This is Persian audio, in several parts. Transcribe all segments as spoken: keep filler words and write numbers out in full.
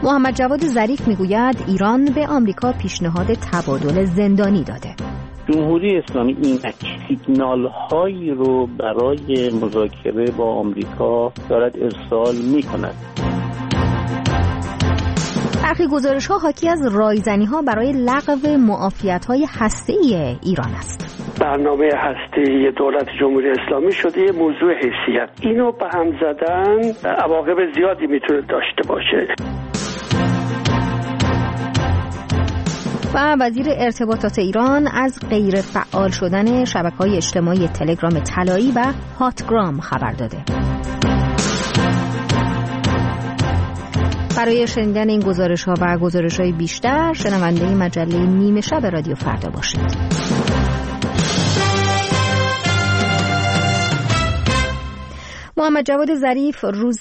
محمد جواد ظریف میگوید ایران به آمریکا پیشنهاد تبادل زندانی داده. جمهوری اسلامی اینک سیگنال هایی رو برای مذاکره با آمریکا دارد ارسال می کند. برخی گزارش ها حاکی از رایزنی ها برای لغو معافیت های هسته‌ای ایران است. برنامه هسته‌ای دولت جمهوری اسلامی شده یه موضوع حیثیت. اینو به هم زدن عواقب زیادی میتونه داشته باشه. و وزیر ارتباطات ایران از غیر فعال شدن شبکه‌های اجتماعی تلگرام طلایی و هاتگرام خبر داده. برای شنیدن این گزارش‌ها و گزارش‌های بیشتر شنونده مجله نیمه شب رادیو فردا باشید. محمد جواد ظریف روز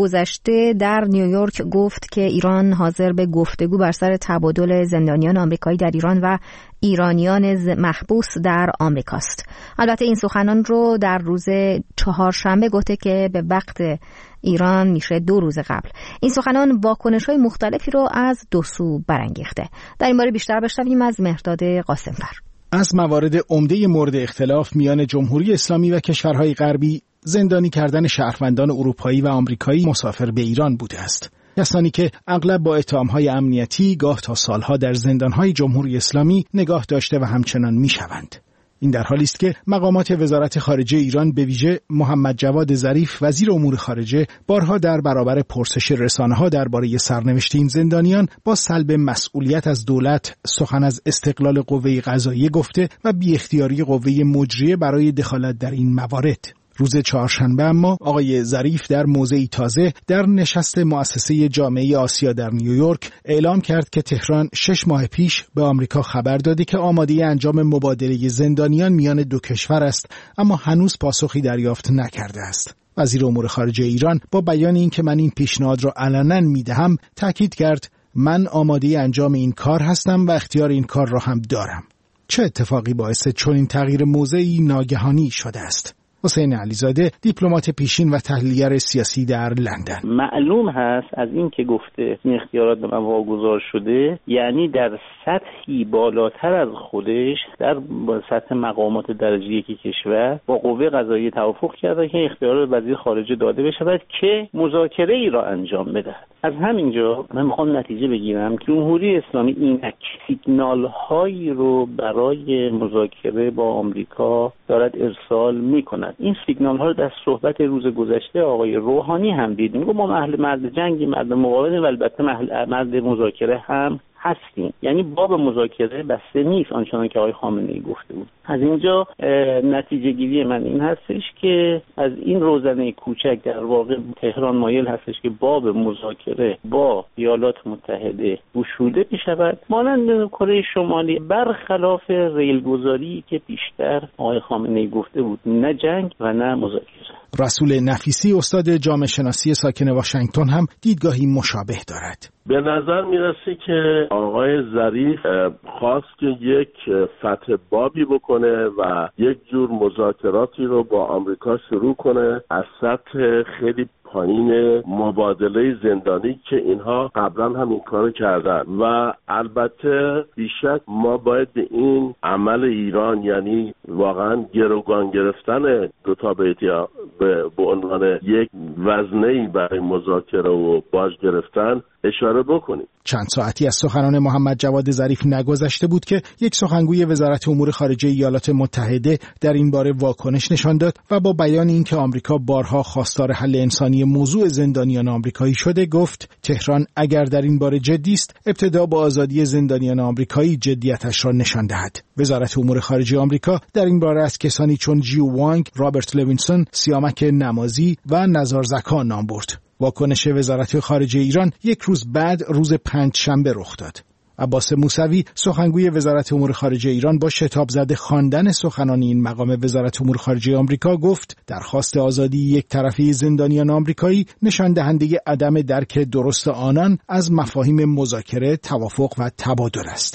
گذشته در نیویورک گفت که ایران حاضر به گفتگو بر سر تبادل زندانیان آمریکایی در ایران و ایرانیان محبوس در آمریکاست. البته این سخنان رو در روز چهارشنبه گفته که به وقت ایران میشه دو روز قبل. این سخنان واکنش‌های مختلفی رو از دو سو برانگیخته. در این باره بیشتر بشنویم از مهرداد قاسم‌فر. از موارد عمده مورد اختلاف میان جمهوری اسلامی و کشورهای غربی زندانی کردن شهروندان اروپایی و آمریکایی مسافر به ایران بوده است. کسانی که اغلب با اتهام‌های امنیتی گاه تا سالها در زندان‌های جمهوری اسلامی نگاه داشته و همچنان می‌شوند. این در حالی است که مقامات وزارت خارجه ایران به ویژه محمد جواد ظریف وزیر امور خارجه بارها در برابر پرسش رسانه‌ها درباره سرنوشت این زندانیان با سلب مسئولیت از دولت سخن از استقلال قوه قضاییه گفته و بی اختیاری قوه مجریه برای دخالت در این موارد. روز چهارشنبه اما آقای ظریف در موضعی تازه در نشست مؤسسه جامعه آسیا در نیویورک اعلام کرد که تهران شش ماه پیش به آمریکا خبر داده که آماده انجام مبادله زندانیان میان دو کشور است، اما هنوز پاسخی دریافت نکرده است. وزیر امور خارجه ایران با بیان این که من این پیشنهاد را علنا میدهم تاکید کرد من آماده انجام این کار هستم و اختیار این کار را هم دارم. چه اتفاقی باعث چنین تغییر موضعی ناگهانی شده است؟ حسین علیزاده دیپلمات پیشین و تحلیلگر سیاسی در لندن. معلوم هست از این که گفته این اختیارات به من واگذار شده، یعنی در سطحی بالاتر از خودش در سطح مقامات درجه یکی کشور با قوه قضاییه توافق کرده که اختیارات وزیر خارجه داده بشود که مذاکره ای را انجام بدهد. از همینجا من میخوام نتیجه بگیرم که جمهوری اسلامی اینک سیگنال هایی رو برای مذاکره با آمریکا دارد ارسال میکند. این سیگنال ها رو در صحبت روز گذشته آقای روحانی هم دیدیم. میگه ما اهل مرد جنگی، مرد مقاومت و البته مرد مذاکره هم هستیم. یعنی باب مذاکره بسته نیست آنچنان که آقای خامنه‌ای گفته بود. از اینجا نتیجه گیری من این هستش که از این روزنه کوچک در واقع تهران مایل هستش که باب مذاکره با ایالات متحده گشوده بشود، مانند کره شمالی، برخلاف ریلگذاری که بیشتر آقای خامنه‌ای گفته بود، نه جنگ و نه مذاکره. رسول نفیسی استاد جامعه شناسی ساکن واشنگتن هم دیدگاهی مشابه دارد. به نظر میرسه که آقای ظریف خواست که یک فتح بابی بکنه و یک جور مذاکراتی رو با آمریکا شروع کنه از سطح خیلی پایین مبادله زندانی که اینها قبلا هم این کارو کردن. و البته بیشک ما باید به این عمل ایران، یعنی واقعا گروگان گرفتن دو تا بیتیا به عنوان یک وزنه‌ای برای مذاکره و باج گرفتن اشاره بکنیم. چند ساعتی از سخنان محمد جواد ظریف نگذشته بود که یک سخنگوی وزارت امور خارجه ایالات متحده در این باره واکنش نشان داد و با بیان اینکه آمریکا بارها خواستار حل انسانی موضوع زندانیان آمریکایی شده گفت تهران اگر در این باره جدی است ابتدا با آزادی زندانیان آمریکایی جدیتش را نشان دهد. وزارت امور خارجه آمریکا در این باره از کسانی چون جیو وانگ، رابرت لوینسون، سیامک نمازی و نزار زکا نام برد. واکنش وزارت خارجه ایران یک روز بعد روز پنجشنبه رخ داد. عباس موسوی سخنگوی وزارت امور خارجه ایران با شتاب زده خواندن سخنان این مقام وزارت امور خارجه آمریکا گفت درخواست آزادی یک طرفه زندانیان آمریکایی نشان دهنده عدم درک درست آنان از مفاهیم مذاکره، توافق و تبادل است.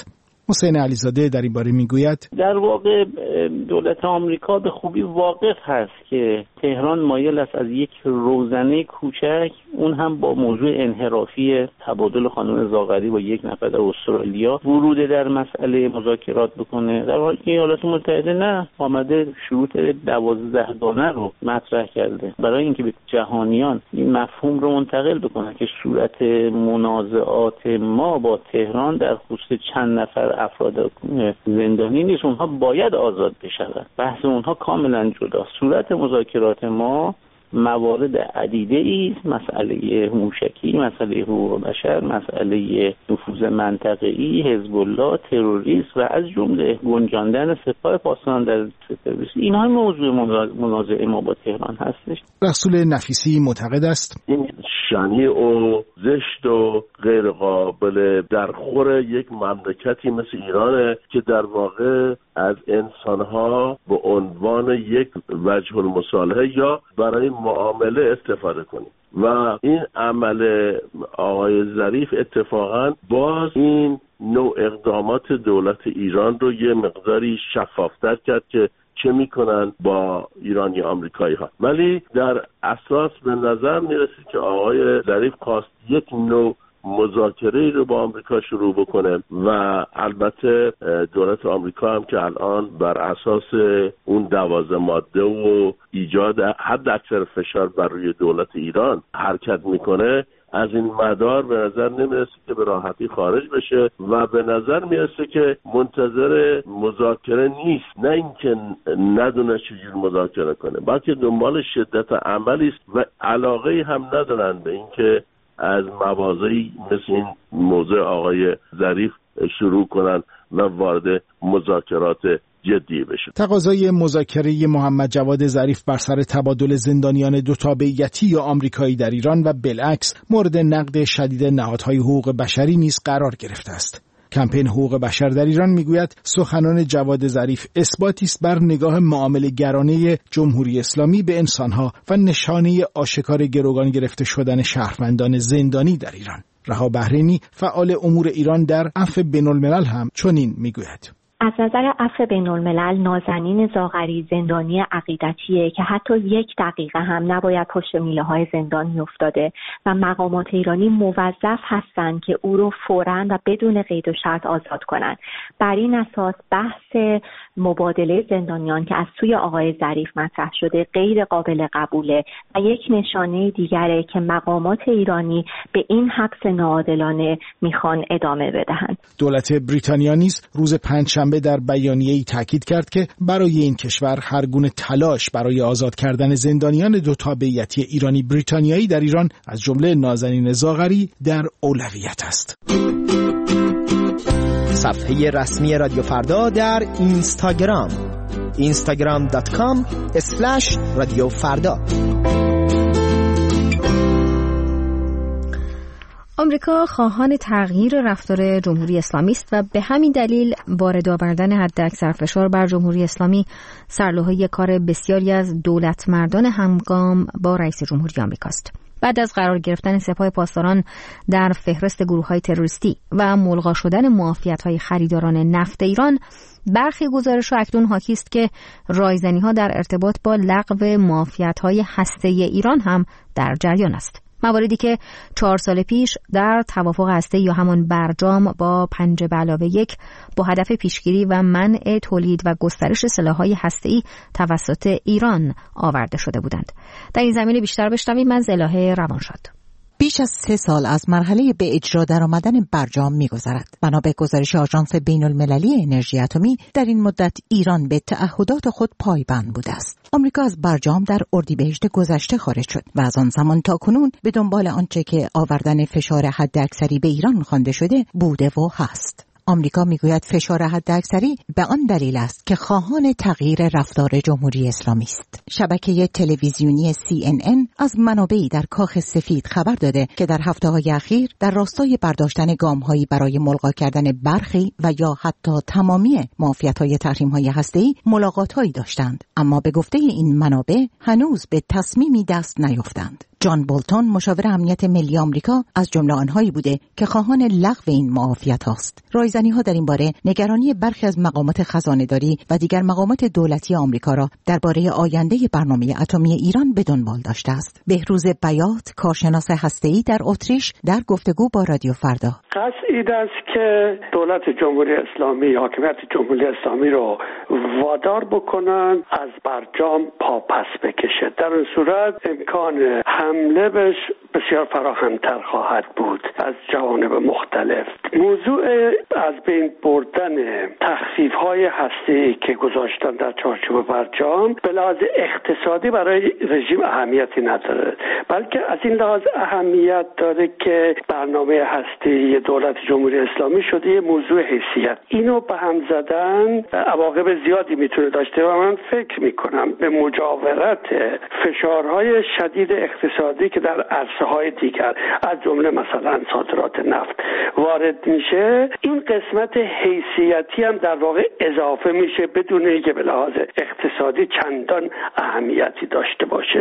حسین علیزاده در این باره میگوید در واقع دولت آمریکا به خوبی واقف هست که تهران مایل است از یک روزنه کوچک، اون هم با موضوع انحرافی تبادل خانم زاغری با یک نفر در استرالیا، ورود در مسئله مذاکرات بکنه، در حالی که ایالات متحده نه، آمده شروط دوازده گانه رو مطرح کرده برای اینکه به جهانیان این مفهوم رو منتقل بکنه که صورت منازعات ما با تهران در خصوص چند نفر افراد زندانی نیست، اونها باید آزاد بشن. بحث اونها کاملا جداست. صورت مذاکرات ما موارد عدیده ایست، مسئله موشکی، مسئله حقوق بشر، مسئله نفوذ منطقه‌ای، حزب الله، تروریسم و از جمله گنجاندن سپاه پاسداران در تروریسم. اینها موضوع منازعه ما با تهران هستش. رسول نفیسی معتقد است این شنیع و زشت و غیر قابل درخور یک مملکتی مثل ایرانه که در واقع از انسانها به عنوان یک وجه المصالحه یا برای معامله استفاده کنیم و این عمل آقای ظریف اتفاقا باز این نوع اقدامات دولت ایران رو یه مقداری شفافتر کرد که چه میکنن با ایرانی آمریکایی ها. ولی در اساس به نظر میرسید که آقای ظریف خواست یک نوع مذاکره رو با آمریکا شروع بکنه و البته دولت آمریکا هم که الان بر اساس اون دوازده ماده و ایجاد حد اکثر فشار بر روی دولت ایران حرکت میکنه، از این مدار به نظر نمیرسه که به راحتی خارج بشه و به نظر میرسه که منتظر مذاکره نیست، نه اینکه ندونه چجور مذاکره کنه، بلکه دنبال شدت عملی است و علاقه هم ندارن به اینکه از مواضعی مثل این موضوع آقای ظریف شروع کنن و وارد مذاکرات جدی بشه. تقاضای مذاکره محمد جواد ظریف بر سر تبادل زندانیان دو تابعیتی یا آمریکایی در ایران و بالعکس مورد نقد شدید نهادهای حقوق بشری نیز قرار گرفته است. کمپین حقوق بشر در ایران میگوید سخنان جواد ظریف اثباتی است بر نگاه معامله‌گرانه جمهوری اسلامی به انسانها و نشانه آشکار گروگان گرفته شدن شهروندان زندانی در ایران. رها بحرینی فعال امور ایران در عفو بین‌الملل هم چنین میگوید. از نظر عفو بین‌الملل نازنین زاغری زندانی عقیدتیه که حتی یک دقیقه هم نباید پشت میله‌های زندان میافتاده و مقامات ایرانی موظف هستند که او رو فوراً و بدون قید و شرط آزاد کنند. بر این اساس بحث مبادله زندانیان که از سوی آقای ظریف مطرح شده غیر قابل قبوله و یک نشانه دیگره که مقامات ایرانی به این حبس ناعادلانه میخوان ادامه بدهند. دولت بریتانیا نیز روز پنجشنبه در بیانیه‌ای تاکید کرد که برای این کشور هر گونه تلاش برای آزاد کردن زندانیان دو تابعیتی ایرانی بریتانیایی در ایران از جمله نازنین زاغری در اولویت است. صفحه رسمی رادیو فردا در اینستاگرام اینستاگرام دات کام اسلش رادیو فردا. آمریکا خواهان تغییر رفتار جمهوری اسلامی است و به همین دلیل وارد آوردن حداکثر فشار بر جمهوری اسلامی سرلوحه کار بسیاری از دولتمردان همگام با رئیس جمهوری آمریکا است. بعد از قرار گرفتن سپاه پاسداران در فهرست گروه‌های تروریستی و ملغا شدن معافیت‌های خریداران نفت ایران، برخی گزارش‌ها اکنون حاکی است که رایزنی‌ها در ارتباط با لغو معافیت‌های هسته‌ای ایران هم در جریان است. مواردی که چهار سال پیش در توافق هسته‌ای یا همان برجام با پنج به علاوه یک با هدف پیشگیری و منع تولید و گسترش سلاح‌های هسته‌ای توسط ایران آورده شده بودند. در این زمینه بیشتر بشنویم از الهه روانشاد. بیش از سه سال از مرحله به اجرا درآمدن برجام می‌گذرد. بنا به گزارش آژانس بین‌المللی انرژی اتمی، در این مدت ایران به تعهدات خود پایبند بوده است. آمریکا از برجام در اردیبهشت گذشته خارج شد و از آن زمان تا کنون به دنبال آنچه که آوردن فشار حداکثری به ایران خوانده شده بوده و هست. آمریکا میگوید فشار حداکثری به آن دلیل است که خواهان تغییر رفتار جمهوری اسلامی است. شبکه تلویزیونی سی ان ان از منابعی در کاخ سفید خبر داده که در هفته‌های اخیر در راستای برداشتن گام‌هایی برای ملغا کردن برخی و یا حتی تمامی معافیت‌های تحریم‌های هسته‌ای ملاقات‌هایی داشتند، اما به گفته این منابع هنوز به تصمیمی دست نیافتند. جان بولتون مشاور امنیت ملی آمریکا از جمله آنهایی بوده که خواهان لغو این معافیت است. رایزنی‌ها در این باره نگرانی برخی از مقامات خزانه‌داری و دیگر مقامات دولتی آمریکا را درباره آینده برنامه اتمی ایران به دنبال داشته است. بهروز بیات، کارشناس هسته‌ای در اتریش، در گفتگو با رادیو فردا: قصد این است که دولت جمهوری اسلامی، حاکمیت جمهوری اسلامی رو وادار بکنن از برجام پا پس بکشه. در این صورت امکان حمله بهش بسیار فراهم‌تر خواهد بود از جوانب مختلف. موضوع از بین بردن تخفیف‌های هسته‌ای که گذاشتن در چارچوب برجام به لحاظ اقتصادی برای رژیم اهمیتی نداره، بلکه از این لحاظ اهمیت داره که برنامه هسته‌ای دولت جمهوری اسلامی شده یه موضوع حیثیت. اینو به هم زدن عواقب زیادی میتونه داشته و من فکر میکنم به مجاورت فشارهای شدید اقتصادی که در عرصه‌های دیگر از جمله مثلا صادرات نفت وارد میشه، این قسمت حیثیتی هم در واقع اضافه میشه بدون اینکه به لحاظ اقتصادی چندان اهمیتی داشته باشه.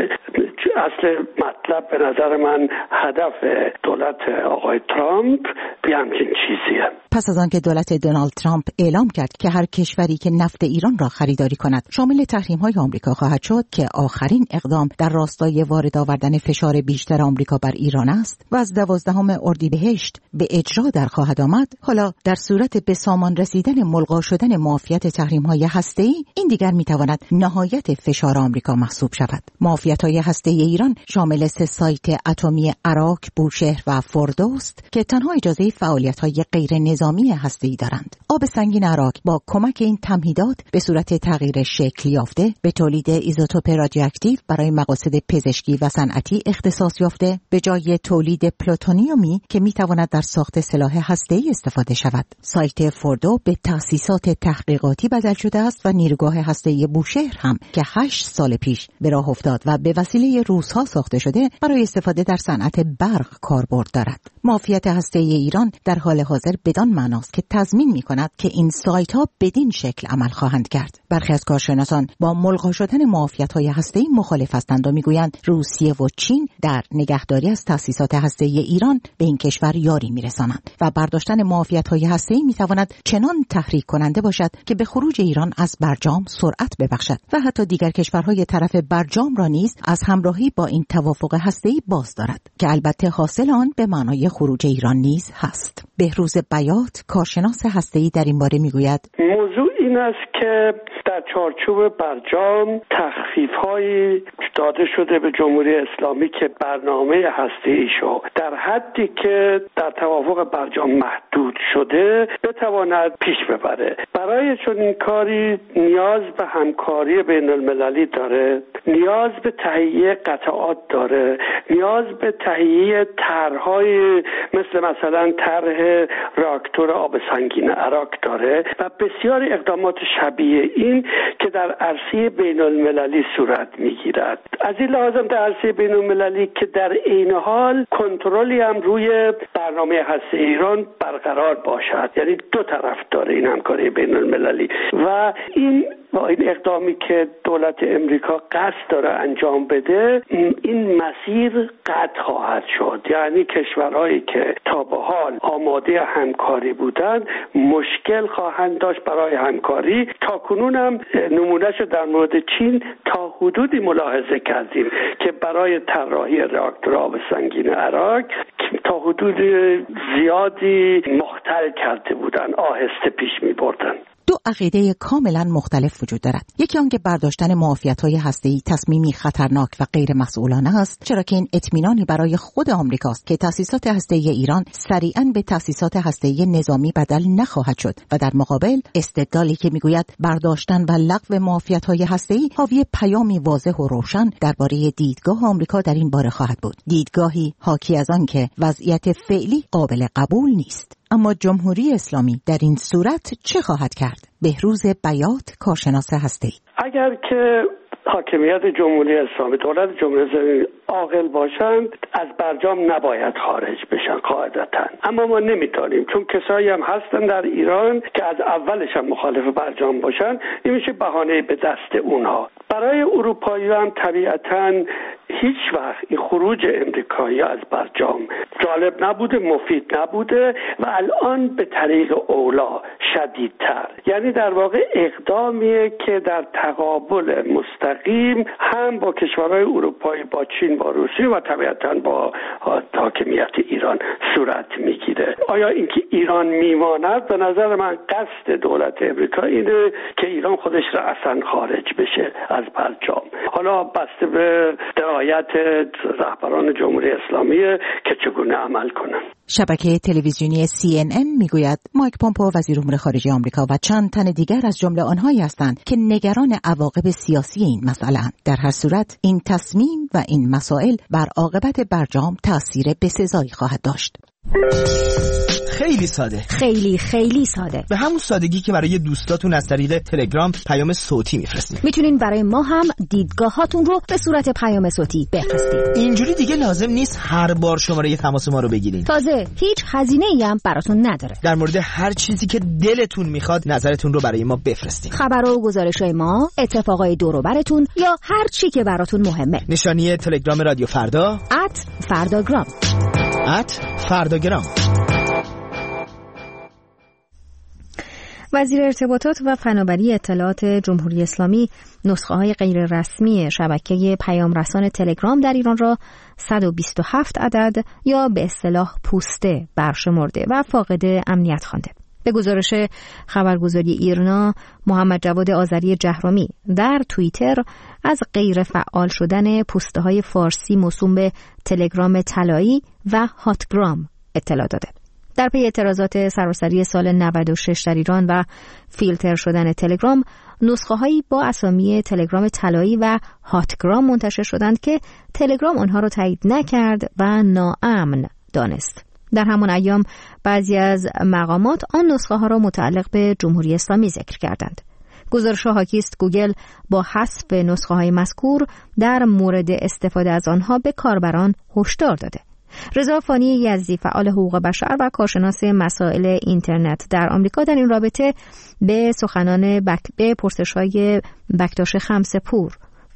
اصل مطلب به نظر من هدف دولت آقای ترامپ به همچین چیزیه. پس از آنکه دولت دونالد ترامپ اعلام کرد که هر کشوری که نفت ایران را خریداری کند شامل تحریم‌های آمریکا خواهد شد که آخرین اقدام در راستای وارد آوردن فشار بیشتر آمریکا بر ایران است و از دوازدهم اردیبهشت به اجرا در خواهد آمد، حالا در صورت به سامان رسیدن ملغا شدن معافیت تحریم‌های هسته‌ای این دیگر می‌تواند نهایت فشار آمریکا محسوب شود. معافیت‌های هسته‌ای ایران شامل سه سایت اتمی عراق، بوشهر و فردوست که تنها اجازه فعالیت‌های غیر نظامی هسته‌ای دارند. آب سنگین عراق با کمک این تمهیدات به صورت تغییر شکل یافته به تولید ایزوتوپ رادیواکتیو برای مقاصد پزشکی و صنعتی اختصاص یافته، به جای تولید پلوتونیومی که می‌تواند در ساخت سلاح هسته‌ای استفاده شود. سایت فوردو به تأسیسات تحقیقاتی بدل شده است و نیروگاه هسته‌ای بوشهر هم که هشت سال پیش به راه افتاد و به وسیله روس‌ها ساخته شده برای استفاده در صنعت برق کاربرد دارد. معافیت هسته‌ای ایران در حال حاضر بدان معناست که تضمین می‌کند که این سایت‌ها بدین شکل عمل خواهند کرد. برخی از کارشناسان با ملغا شدن معافیت‌های هسته‌ای مخالف هستند و می‌گویند روسیه و چین در نگهداری از تأسیسات هسته‌ای ایران به این کشور یاری می‌رسانند و برداشتن معافیت‌های هسته‌ای می‌تواند چنان تحریک کننده باشد که به خروج ایران از برجام سرعت ببخشد و حتی دیگر کشورهای طرف برجام را نیز از همراهی با این توافق هسته‌ای باز دارد که البته حاصل آن به معنای خروج ایران نیز هست. بهروز بیات، کارشناس هسته‌ای، در این باره می‌گوید: موضوع این است که در چارچوب برجام تخفیف‌هایی داده شده به جمهوری اسلامی که برنامه هسته‌ایشو در حدی که در توافق برجام محدود شده بتواند پیش ببره. برای چنین کاری نیاز به همکاری بین المللی داره، نیاز به تهیه قطعات داره، نیاز به تهیه طرح‌های مثل مثلا طرح راکتور آب سنگین عراق داره و بسیاری اقدامات شبیه این که در عرصه بین المللی صورت میگیرد. از این لحاظم در عرصه بین المللی که در این حال کنترلی هم روی برنامه هسته ایران برقرار باشد، یعنی دو طرف داره این همکاری بین المللی و این با این اقدامی که دولت امریکا قصد داره انجام بده این مسیر قطع خواهد شد. یعنی کشورهایی که تا به حال آماده همکاری بودن مشکل خواهند داشت برای همکاری. تا کنون هم نمونهش در مورد چین تا حدودی ملاحظه کردیم که برای طراحی راکتور آب سنگین عراق تا حدود زیادی مختل کرده بودن، آهسته پیش می بردن. دو عقیده کاملا مختلف وجود دارد. یکی آنکه برداشتن معافیت‌های هسته‌ای تصمیمی خطرناک و غیر مسئولانه است، چرا که این اطمینانی برای خود آمریکاست که تأسیسات هسته‌ای ایران سریعاً به تأسیسات هسته‌ای نظامی بدل نخواهد شد و در مقابل استدلالی که میگوید برداشتن و لغو معافیت‌های هسته‌ای حاوی پیامی واضح و روشن درباره دیدگاه آمریکا در این باره خواهد بود. دیدگاهی حاکی از آن که وضعیت فعلی قابل قبول نیست. اما جمهوری اسلامی در این صورت چه خواهد کرد؟ بهروز بیات، کارشناس هسته‌ای: اگر که حاکمیت جمهوری اسلامی، دولت جمهوری اسلامی عاقل باشند از برجام نباید خارج بشن قاعدتاً، اما ما نمیتونیم چون کسایی هم هستن در ایران که از اولش هم مخالف برجام باشن. این میشه بهانه به دست اونها. برای اروپایی هم طبیعتاً هیچ وقت این خروج امریکایی از برجام جالب نبوده، مفید نبوده و الان به طریق اولا شدیدتر. یعنی در واقع اقدامیه که در تقابل مستقیم هم با کشورهای اروپایی، با چین، با روسیه و طبیعتاً با حاکمیت ایران صورت میگیره. آیا اینکه ایران میماند؟ به نظر من قصد دولت امریکا اینه که ایران خودش را اصلا خارج بشه از برجام. حالا بسته به درایت رهبران جمهوری اسلامی که چگونه عمل کنن. شبکه تلویزیونی سی ان ان میگوید مایک پومپئو وزیر امور خارجه آمریکا و چند تن دیگر از جمله آنهایی هستند که نگران عواقب سیاسی این مسئله اند. در هر صورت این تصمیم و این مسائل بر عاقبت برجام تأثیر بسزایی خواهد داشت. خیلی ساده، خیلی خیلی ساده، به همون سادگی که برای دوستاتون از طریق تلگرام پیام صوتی میفرستید. میتونین برای ما هم دیدگاهاتون رو به صورت پیام صوتی بفرستید. اینجوری دیگه لازم نیست هر بار شماره تماس ما رو بگیرین. تازه هیچ هزینه‌ای هم براتون نداره. در مورد هر چیزی که دلتون میخواد نظرتون رو برای ما بفرستید. خبر و گزارش‌های ما، اتفاقای دور و براتون یا هر چی که براتون مهمه. نشانی تلگرام رادیو فردا ات فرداگرام ات فرداگرام. وزیر ارتباطات و فناوری اطلاعات جمهوری اسلامی نسخه‌های غیر رسمی شبکه پیام رسان تلگرام در ایران را صد و بیست و هفت عدد یا به اصطلاح پوسته برشمرده و فاقد امنیت خوانده. به گزارش خبرگزاری ایرنا، محمد جواد آذری جهرومی در توییتر از غیر فعال شدن پوسته‌های فارسی موسوم به تلگرام طلایی و هاتگرام اطلاع داده. در پی اعتراضات سراسری سال نود و شش در ایران و فیلتر شدن تلگرام، نسخه‌هایی با اسامی تلگرام طلایی و هاتگرام منتشر شدند که تلگرام آنها را تایید نکرد و ناامن دانست. در همان ایام بعضی از مقامات آن نسخه‌ها را متعلق به جمهوری اسلامی ذکر کردند. گزارش حاکی است گوگل با حذف نسخه‌های مذکور در مورد استفاده از آنها به کاربران هشدار داده. رضا فانی یزدی، فعال حقوق بشر و کارشناس مسائل اینترنت در آمریکا، در این رابطه به سخنان بک... به پرسش‌های بکتاش خمسه‌پور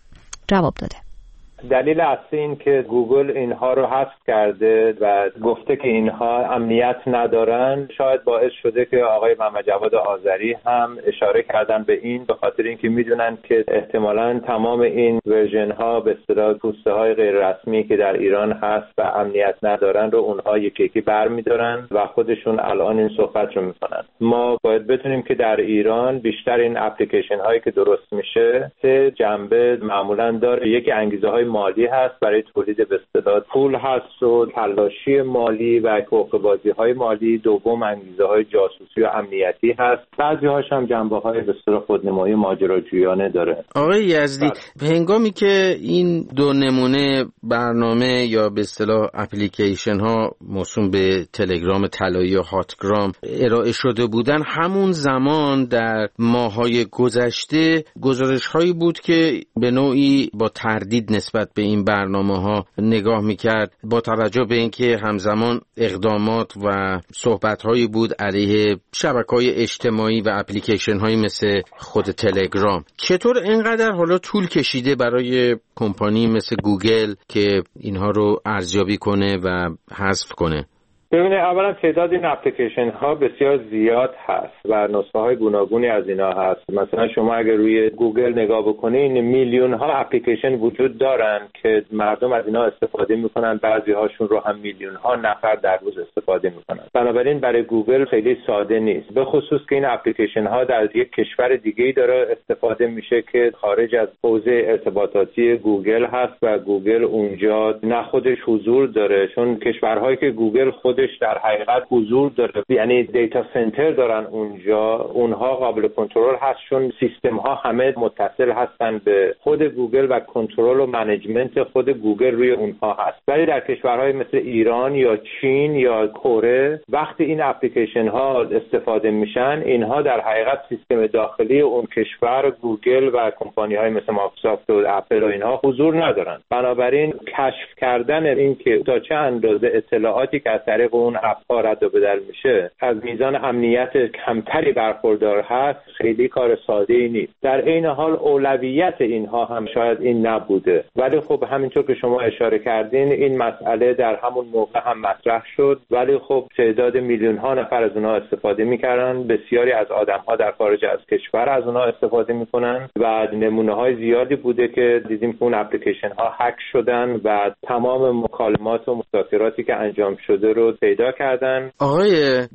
جواب داده. دلیل اصلی این که گوگل اینها رو حذف کرده و گفته که اینها امنیت ندارن شاید باعث شده که آقای محمد جواد آذری هم اشاره کردن به این، به خاطر اینکه میدونن که احتمالاً تمام این ورژن ها به اصطلاح پوسته های غیر رسمی که در ایران هست و امنیت ندارن رو اونها یکی یکی برمی‌دارن و خودشون الان این صحبت رو میکنن. ما باید بدونیم که در ایران بیشتر این اپلیکیشن هایی که درست میشه سه جنبه معمولاً داره. یکی انگیزه های مالی هست برای تولید به اصطلاح پول هست و تلاشی مالی و حقوق‌بازی های مالی. دوم انگیزه های جاسوسی و امنیتی هست. بعضی هاش هم جنبه های به اصطلاح خودنمایی ماجراجویانه داره. آقای یزدی، به هنگامی که این دو نمونه برنامه یا به اصطلاح اپلیکیشن ها موسوم به تلگرام طلایی و هاتگرام ارائه شده بودن، همون زمان در ماه‌های گذشته گزارش هایی بود که به نوعی با تردید نسبت به این برنامه ها نگاه میکرد، با توجه به اینکه همزمان اقدامات و صحبت هایی بود علیه شبکه‌های اجتماعی و اپلیکیشن هایی مثل خود تلگرام. چطور اینقدر حالا طول کشیده برای کمپانی مثل گوگل که اینها رو ارزیابی کنه و حذف کنه؟ ببینید، اولا تعداد این اپلیکیشن ها بسیار زیاد هست و نسخه های گوناگونی از اینا هست. مثلا شما اگر روی گوگل نگاه بکنین میلیون ها اپلیکیشن وجود دارن که مردم از اینا استفاده میکنن، بعضی هاشون رو هم میلیون ها نفر در روز استفاده میکنن. بنابراین برای گوگل خیلی ساده نیست، به خصوص که این اپلیکیشن ها در یک کشور دیگه‌ای داره استفاده میشه که خارج از حوزه ارتباطاتی گوگل هست و گوگل اونجا نه خودش حضور داره، چون کشورهایی که گوگل خود در حقیقت حضور داره، یعنی دیتا سنتر دارن اونجا، اونها قابل کنترل هست چون سیستم ها همه متصل هستن به خود گوگل و کنترل و منیجمنت خود گوگل روی اونها هست. ولی در کشورهای مثل ایران یا چین یا کره وقتی این اپلیکیشن ها استفاده میشن، اینها در حقیقت سیستم داخلی اون کشور گوگل و کمپانی های مثل مایکروسافت و اپل و اینها حضور ندارن. بنابراین کشف کردن این که تا چه اندازه اطلاعاتی که از طریق طریق اون اپ‌ها رد و بدل میشه از میزان امنیت کمتری برخوردار هست، خیلی کار ساده‌ای نیست. در عین حال اولویت اینها هم شاید این نبوده، ولی خب همینطور که شما اشاره کردین این مسئله در همون موقع هم مطرح شد، ولی خب تعداد میلیون ها نفر از اونها استفاده میکردن، بسیاری از آدم ها در خارج از کشور از اونها استفاده میکنن و نمونه های زیادی بوده که دیدیم که اون اپلیکیشن ها هک شدن و تمام مکالمات و مذاکراتی که انجام شده رو پیدا کردن. آقای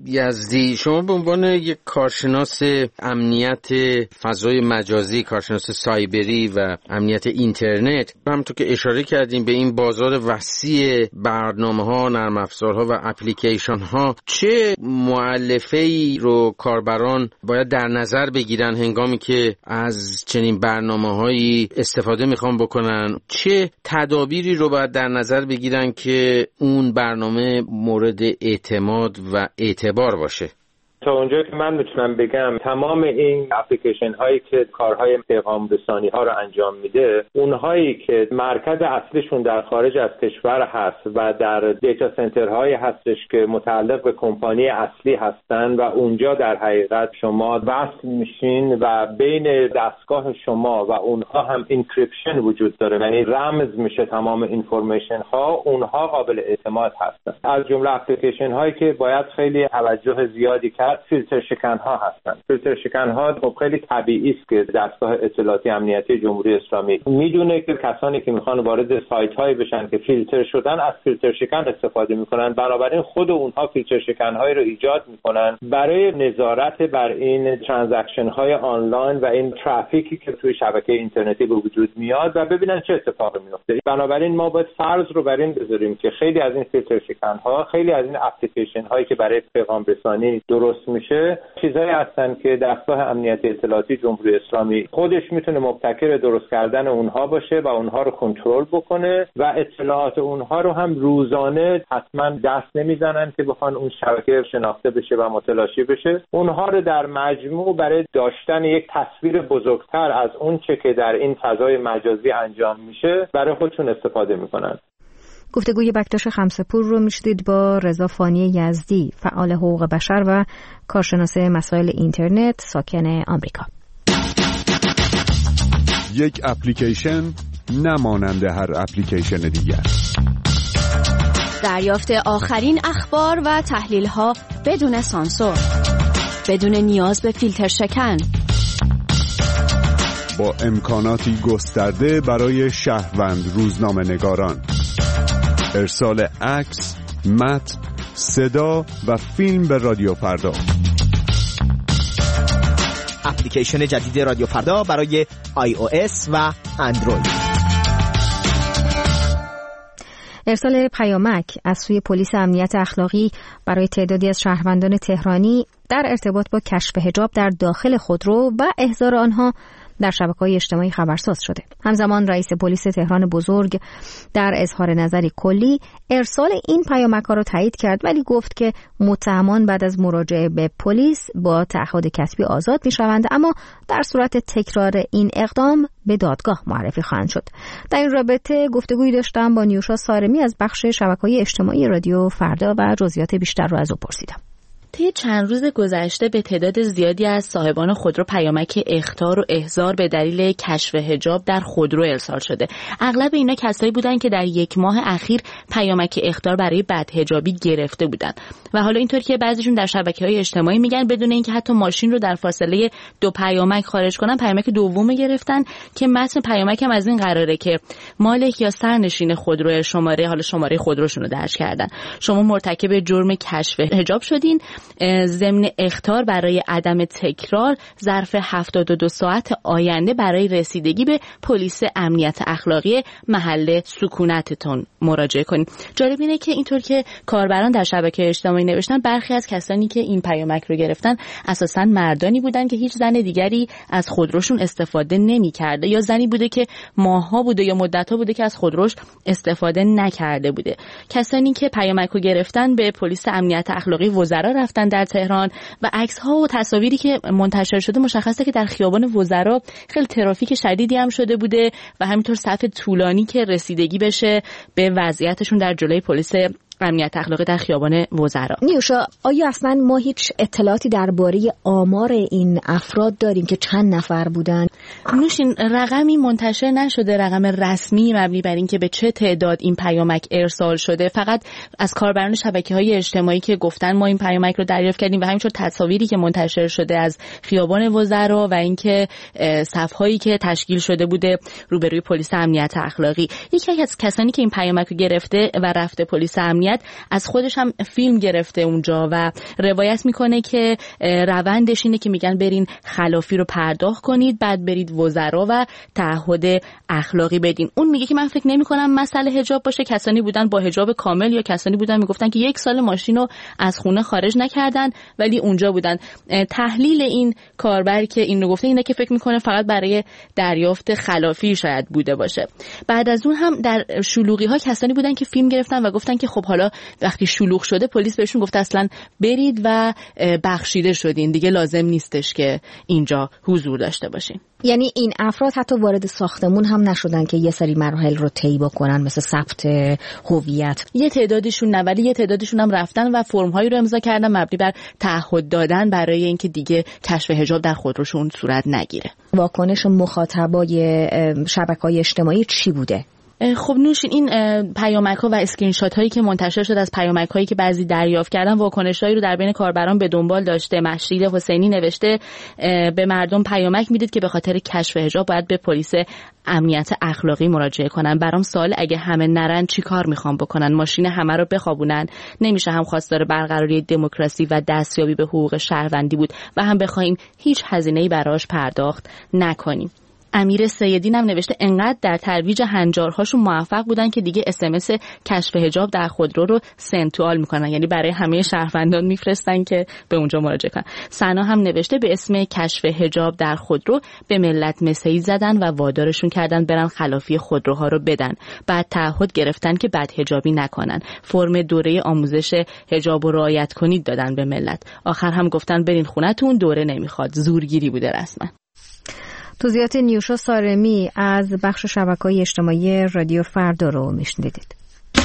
یزدی، شما به عنوان یک کارشناس امنیت فضای مجازی، کارشناس سایبری و امنیت اینترنت، همونطور که اشاره کردیم به این بازار وسیع برنامه‌ها، نرم افزارها و اپلیکیشن ها، چه مؤلفه‌ای رو کاربران باید در نظر بگیرن هنگامی که از چنین برنامه‌هایی استفاده میخوان بکنن؟ چه تدابیری رو باید در نظر بگیرن که اون برنامه مورد اعتماد و اعتبار باشه؟ تا اونجا که من میتونم بگم تمام این اپلیکیشن هایی که کارهای پیغام رسانی ها رو انجام میده، اونهایی که مرکز اصلیشون در خارج از کشور هست و در دیتا سنتر هایی هستش که متعلق به کمپانی اصلی هستن و اونجا در حقیقت شما وصل میشین و بین دستگاه شما و اونها هم انکریپشن وجود داره، یعنی رمز میشه تمام اینفورمیشن ها، اونها قابل اعتماد هستن. از جمله اپلیکیشن هایی که باید خیلی توجه زیادی کرد فیلتر شکن ها هستند. فیلتر شکن ها خب خیلی طبیعی است که دستگاه اطلاعاتی امنیتی جمهوری اسلامی میدونه که کسانی که میخوان وارد سایت هایی بشن که فیلتر شدن از فیلتر شکن استفاده میکنن، بنابراین خود اونها فیلتر شکن هایی رو ایجاد میکنن برای نظارت بر این ترانزکشن های آنلاین و این ترافیکی که توی شبکه اینترنتی به وجود میاد و ببینن چه اتفاقی میفته. بنابراین ما باید فرض رو بر این بذاریم که خیلی از این فیلتر شکن ها، خیلی از این اپلیکیشن هایی که برای پیغام رسانی درست میشه، چیزایی هستن که دستگاه امنیتی اطلاعاتی جمهوری اسلامی خودش میتونه مبتکر درست کردن اونها باشه و اونها رو کنترل بکنه و اطلاعات اونها رو هم روزانه حتما دست نمیزنن که بخوان اون شبکه شناخته بشه و متلاشی بشه. اونها رو در مجموع برای داشتن یک تصویر بزرگتر از اون چه که در این فضای مجازی انجام میشه برای خودشون استفاده میکنن. گفتگوی بکتاش خمسه‌پور رو میشدید با رضا فانی یزدی، فعال حقوق بشر و کارشناس مسائل اینترنت ساکن آمریکا. یک اپلیکیشن نمانند هر اپلیکیشن دیگر. دریافت آخرین اخبار و تحلیل‌ها بدون سانسور، بدون نیاز به فیلتر شکن، با امکاناتی گسترده برای شهروند روزنامه‌نگاران. ارسال عکس، متن، صدا و فیلم به رادیو فردا. اپلیکیشن جدید رادیو فردا برای آی او اس و اندروید. ارسال پیامک از سوی پلیس امنیت اخلاقی برای تعدادی از شهروندان تهرانی در ارتباط با کشف حجاب در داخل خودرو و احضار آنها در شبکه‌های اجتماعی خبرساز شده. همزمان رئیس پلیس تهران بزرگ در اظهار نظری کلی ارسال این پیامک‌ها را تایید کرد، ولی گفت که متهمان بعد از مراجعه به پلیس با تعهد کسبی آزاد می‌شوند، اما در صورت تکرار این اقدام به دادگاه معرفی خواهند شد. در این رابطه گفتگویی داشتم با نیوشا سارمی از بخش شبکه‌های اجتماعی رادیو فردا و جزئیات بیشتر را از او پرسیدم. طی چند روز گذشته به تعداد زیادی از صاحبان خودرو پیامک اخطار و احضار به دلیل کشف حجاب در خودرو ارسال شده. اغلب اینا کسایی بودن که در یک ماه اخیر پیامک اخطار برای بدحجابی گرفته بودن و حالا اینطور که بعضیشون در شبکه‌های اجتماعی میگن بدون اینکه حتی ماشین رو در فاصله دو پیامک خارج کنن پیامک دوم گرفتن که متن پیامک هم از این قراره که مالک یا سرنشین خودرو شماره حالا شماره خودروشون رو درج کردن. شما مرتکب جرم کشف حجاب شدین، ضمن اخطار برای عدم تکرار ظرف هفتاد و دو ساعت آینده برای رسیدگی به پلیس امنیت اخلاقی محل سکونتتون مراجعه کنید. جالب اینه که اینطور که کاربران در شبکه اجتماعی نوشتن برخی از کسانی که این پیامک رو گرفتن اساساً مردانی بودن که هیچ زن دیگری از خودروشون استفاده نمی‌کرده یا زنی بوده که ماه‌ها بوده یا مدت‌ها بوده که از خودروش استفاده نکرده بوده. کسانی که پیامک رو گرفتن به پلیس امنیت اخلاقی وزرا رفتن در تهران و عکس‌ها و تصاویری که منتشر شده مشخصه که در خیابان وزرا خیلی ترافیک شدیدی هم شده بوده و همینطور صف طولانی که رسیدگی بشه به وضعیتشون در جلوی پلیس امنیت اخلاقی در خیابان وزرا. نیوشا، آیا اصلا ما هیچ اطلاعاتی درباره آمار این افراد داریم که چند نفر بودن؟ نوشین، رقمی منتشر نشده، رقم رسمی مبنی بر اینکه به چه تعداد این پیامک ارسال شده. فقط از کاربران شبکه‌های اجتماعی که گفتن ما این پیامک رو دریافت کردیم و همینطور تصاویری که منتشر شده از خیابان وزرا و اینکه صف‌هایی که تشکیل شده بوده روبروی پلیس امنیت اخلاقی. یکی از کسانی که این پیامک رو گرفته و رفته پلیس امنیت از خودش هم فیلم گرفته اونجا و روایت میکنه که روندش اینه که میگن برین خلافی رو پرداخت کنید، بعد برید وزرا و تعهد اخلاقی بدین. اون میگه که من فکر نمی‌کنم مسئله حجاب باشه، کسانی بودن با حجاب کامل یا کسانی بودن میگفتن که یک سال ماشین رو از خونه خارج نکردن ولی اونجا بودن. تحلیل این کاربر که این رو گفته اینه که فکر میکنه فقط برای دریافت خلافی شاید بوده باشه. بعد از اون هم در شلوغی ها کسانی بودن که فیلم گرفتن و گفتن که خب حالا وقتی شلوغ شده پلیس بهشون گفته اصلا برید و بخشیده شدین، دیگه لازم نیستش که اینجا حضور داشته باشین. یعنی این افراد حتی وارد ساختمون هم نشدن که یه سری مراحل رو طی بکنن مثل ثبت هویت؟ یه تعدادشون نه، ولی یه تعدادشون هم رفتن و فرم‌هایی رو امضا کردن مبنی بر تعهد دادن برای اینکه دیگه کشف حجاب در خودروشون صورت نگیره. واکنش مخاطبای شبکه‌های اجتماعی چی بوده؟ خب نوشین، این پیامک ها و اسکرین شات هایی که منتشر شده از پیامک هایی که بعضی دریافت کردن واکنش هایی رو در بین کاربران به دنبال داشته. مشید حسینی نوشته به مردم پیامک میدید که به خاطر کشف حجاب باید به پلیس امنیت اخلاقی مراجعه کنن. برام سوال اگه همه نرن چی کار میخوان بکنن؟ ماشین همه رو بخوابونن؟ نمیشه هم خواستار برقراری دموکراسی و دستیابی به حقوق شهروندی بود و هم بخوایم هیچ هزینه‌ای براش پرداخت نکنیم. امیر سیدین هم نوشته انقدر در ترویج هنجارهاشون موفق بودن که دیگه اس ام اس کشف حجاب در خودرو رو سنتوال میکنن، یعنی برای همه شهروندان میفرستن که به اونجا مراجعه کنن. سنا هم نوشته به اسم کشف حجاب در خودرو به ملت مسیج زدن و وادارشون کردن برن خلافی خودروها رو بدن. بعد تعهد گرفتن که بد حجابی نکنن. فرم دوره آموزش حجاب رو رعایت کنید دادن به ملت. آخر هم گفتن برین خونتون، دوره نمیخواد. زورگیری بوده رسما. توضیحات نیوشا سارمی از بخش شبکه‌های اجتماعی رادیو فردا رو میشنیدید.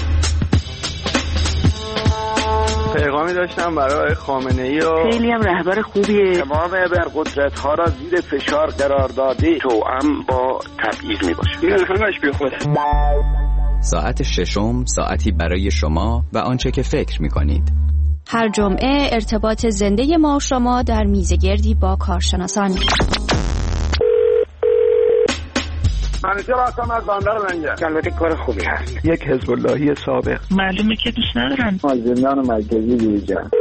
پیغامی داشتم برای خامنه‌ای و خیلی هم رهبر خوبیه. تمام ابرقدرت‌ها را زیر فشار قرار داده توأم با تبعیض میباشه. این همش بیخوده. ساعت ششم ساعتی برای شما و آنچه که فکر می‌کنید. هر جمعه ارتباط زنده ما و شما در میزگردی با کارشناسان. منیجر هستم از بندر لنگر. البته کار خوبی هست. یک حزب اللهی سابق. معلومه که دوست ندارن. از زندان مرکزی بیرون.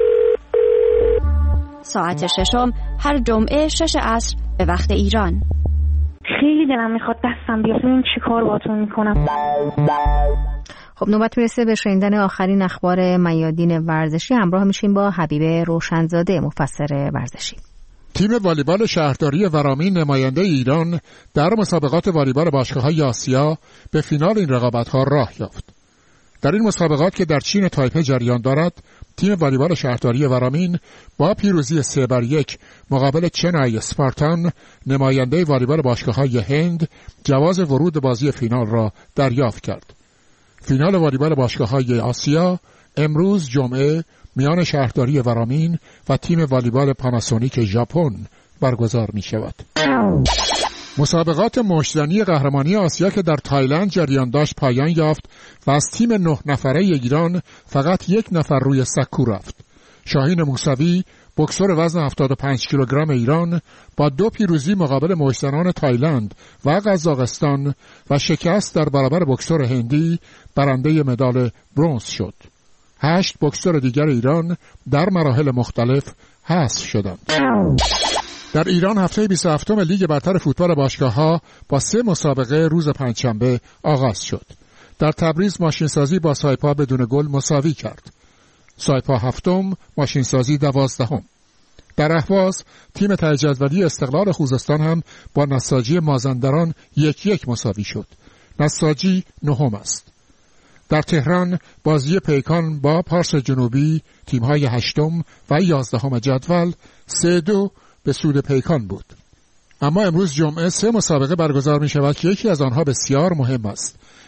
ساعت ششم هر جمعه شش عصر به وقت ایران. خیلی دلم میخواد دستم بیاد ببینم چی کار باهاتون میکنم. خب نوبت میرسه به شنیدن آخرین اخبار میادین ورزشی. همراه میشیم با حبیب روشنزاده مفسر ورزشی. تیم والیبال شهرداری ورامین نماینده ایران در مسابقات والیبال باشگاه‌های آسیا به فینال این رقابت‌ها راه یافت. در این مسابقات که در چین تایپه جریان دارد، تیم والیبال شهرداری ورامین با پیروزی سه بر یک مقابل چنای اسپارتان نماینده والیبال باشگاه‌های هند جواز ورود بازی فینال را دریافت کرد. فینال والیبال باشگاه‌های آسیا امروز جمعه میان شهرداری ورامین و تیم والیبال پاناسونیک ژاپن برگزار می شود. مسابقات مشتزنی قهرمانی آسیا که در تایلند جریان داشت پایان یافت و از تیم نه نفره ایران فقط یک نفر روی سکو رفت. شاهین موسوی بوکسور وزن هفتاد و پنج کیلوگرم ایران با دو پیروزی مقابل مشتزنان تایلند و قزاقستان و شکست در برابر بوکسور هندی برنده مدال برنز شد. هشت بوکسور دیگر ایران در مراحل مختلف حذف شدند. در ایران هفته بیست و هفتم لیگ برتر فوتبال باشگاه‌ها با سه مسابقه روز پنجشنبه آغاز شد. در تبریز ماشینسازی با سایپا بدون گل مساوی کرد. سایپا هفتم، ماشینسازی دوازدهم. در اهواز تیم ته جدولی استقلال خوزستان هم با نساجی مازندران یک یک مساوی شد. نساجی نهم است. در تهران بازی پیکان با پارس جنوبی تیم‌های هشتم و یازدهم جدول سه دو به سود پیکان بود. اما امروز جمعه سه مسابقه برگزار می شود که یکی از آنها بسیار مهم است.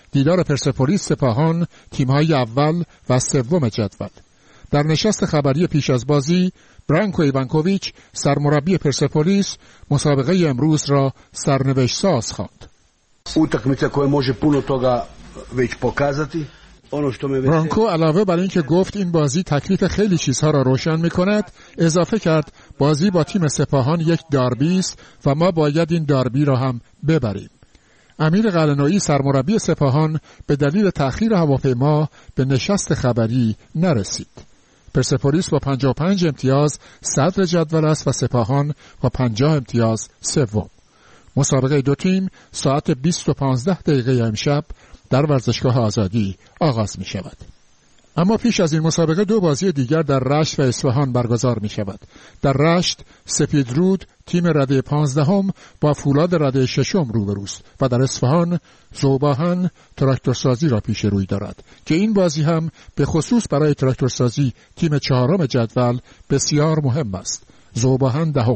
دیدار پرسپولیس سپاهان تیم‌های اول و سوم جدول. در نشست خبری پیش از بازی برانکو ایوانکوویچ سرمربی پرسپولیس مسابقه امروز را سرنوشت ساز خواند. Utakmica koja može puno toga već pokazati. برانکو علاوه بر اینکه گفت این بازی تکلیف خیلی چیزها را روشن می‌کند، اضافه کرد بازی با تیم سپاهان یک داربی است و ما باید این داربی را هم ببریم. امیر قلعه‌نویی سرمربی سپاهان به دلیل تأخیر هواپیما به نشست خبری نرسید. پرسپولیس با پنجاه و پنج امتیاز صدر جدول است و سپاهان با پنجاه امتیاز سوم. مسابقه دو تیم ساعت بیست و پانزده دقیقه امشب در ورزشگاه آزادی آغاز می شود. اما پیش از این مسابقه دو بازی دیگر در رشت و اصفهان برگزار می شود. در رشت سپیدرود تیم رده پانزدهم با فولاد رده ششم روبروست و در اصفهان ذوباهن تراکتورسازی را پیش روی دارد که این بازی هم به خصوص برای تراکتورسازی تیم چهارم جدول بسیار مهم است. ذوباهن دهم.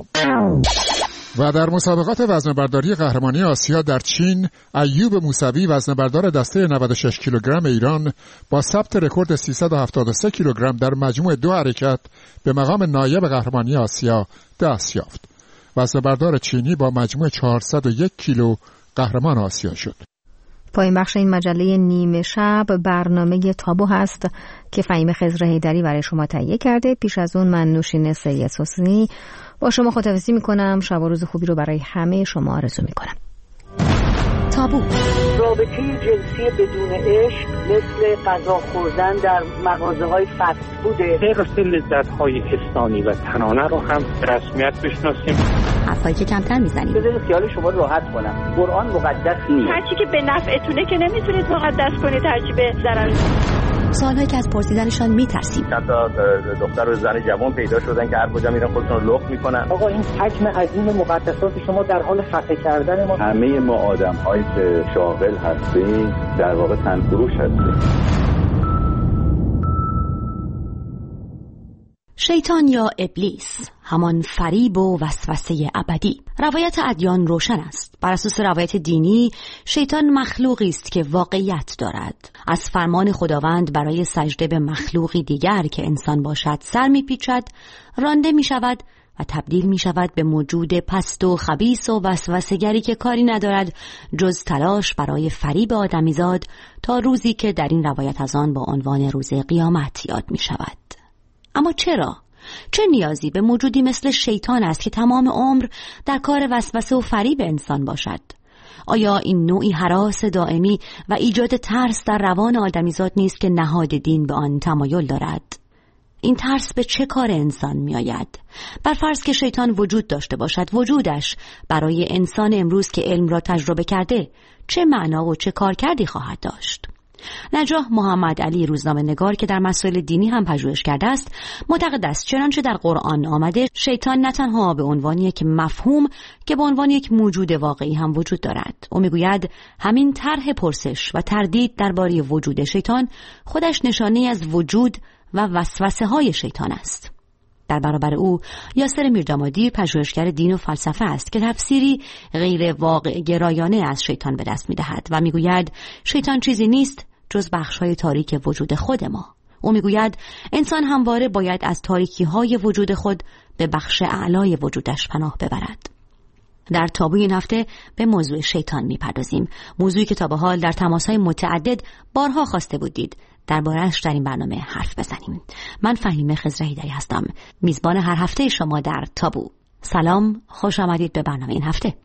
و در مسابقات وزنه‌برداری قهرمانی آسیا در چین، ایوب موسوی وزنه‌بردار دسته نود و شش کیلوگرم ایران با ثبت رکورد سیصد و هفتاد و سه کیلوگرم در مجموع دو حرکت به مقام نایب قهرمانی آسیا دست یافت. وزنه‌بردار چینی با مجموع چهارصد و یک کیلو قهرمان آسیا شد. پایین بخش این مجله نیمه شب برنامه تابو هست که فهیم خضر حیدری برای شما تهیه کرده. پیش از اون من نوشین سید حسینی با شما خداحافظی میکنم. شب و روز خوبی رو برای همه شما آرزو میکنم. تابو. رابطه جنسی بدون عشق مثل غذا خوردن در مغازه‌های فست فوده. طبق لذت‌های انسانی و تنانه رو هم رسمیت بشناسیم. حرفایی که کمتر میزنیم. بذارید خیال شما راحت کنم. قرآن مقدس نیست. هرچی که به نفعتونه که نمیتونید مقدس کنید، هرچی به ضرر. سوالایی که از پرسیدنشان میترسیم. چند تا دختر و زن جوان پیدا شدن که هر کجا میرن خودشون رو لخت میکنن. آقا این حجم عظیم مقدسات شما در حال خفه کردن ما. همه ما آدم‌هایی که شاغل هستیم در واقع تنفروش هستیم. شیطان یا ابلیس، همان فریب و وسوسه ابدی. روایت ادیان روشن است. بر اساس روایت دینی، شیطان مخلوقی است که واقعیت دارد. از فرمان خداوند برای سجده به مخلوقی دیگر که انسان باشد سر میپیچد، رانده میشود و تبدیل میشود به موجود پست و خبیث و وسوسه‌گری که کاری ندارد جز تلاش برای فریب آدمیزاد تا روزی که در این روایت از آن با عنوان روز قیامت یاد میشود. اما چرا؟ چه نیازی به موجودی مثل شیطان است که تمام عمر در کار وسوسه و فریب انسان باشد؟ آیا این نوعی هراس دائمی و ایجاد ترس در روان آدمیزاد نیست که نهاد دین به آن تمایل دارد؟ این ترس به چه کار انسان می آید؟ بر فرض که شیطان وجود داشته باشد، وجودش برای انسان امروز که علم را تجربه کرده چه معنا و چه کارکردی خواهد داشت؟ نجاح محمد علی روزنامه نگار که در مسائل دینی هم پژوهش کرده است معتقد است چنانچه در قرآن آمده شیطان نه تنها به عنوان یک مفهوم که به عنوان یک موجود واقعی هم وجود دارد. او میگوید همین طرح پرسش و تردید درباره وجود شیطان خودش نشانه از وجود و وسوسه های شیطان است. در برابر او یاسر میردامادی پژوهشگر دین و فلسفه است که تفسیری غیر واقع گرایانه از شیطان به دست می‌دهد و میگوید شیطان چیزی نیست جز بخش‌های تاریک وجود خود ما. او میگوید انسان همواره باید از تاریکی‌های وجود خود به بخش اعلای وجودش پناه ببرد. در تابوی این هفته به موضوع شیطان میپردازیم، موضوعی که تا به حال در تماس‌های متعدد بارها خواسته بودید درباره‌اش در این برنامه حرف بزنیم. من فهیم خضر حیدری هستم، میزبان هر هفته شما در تابو. سلام، خوش آمدید به برنامه این هفته.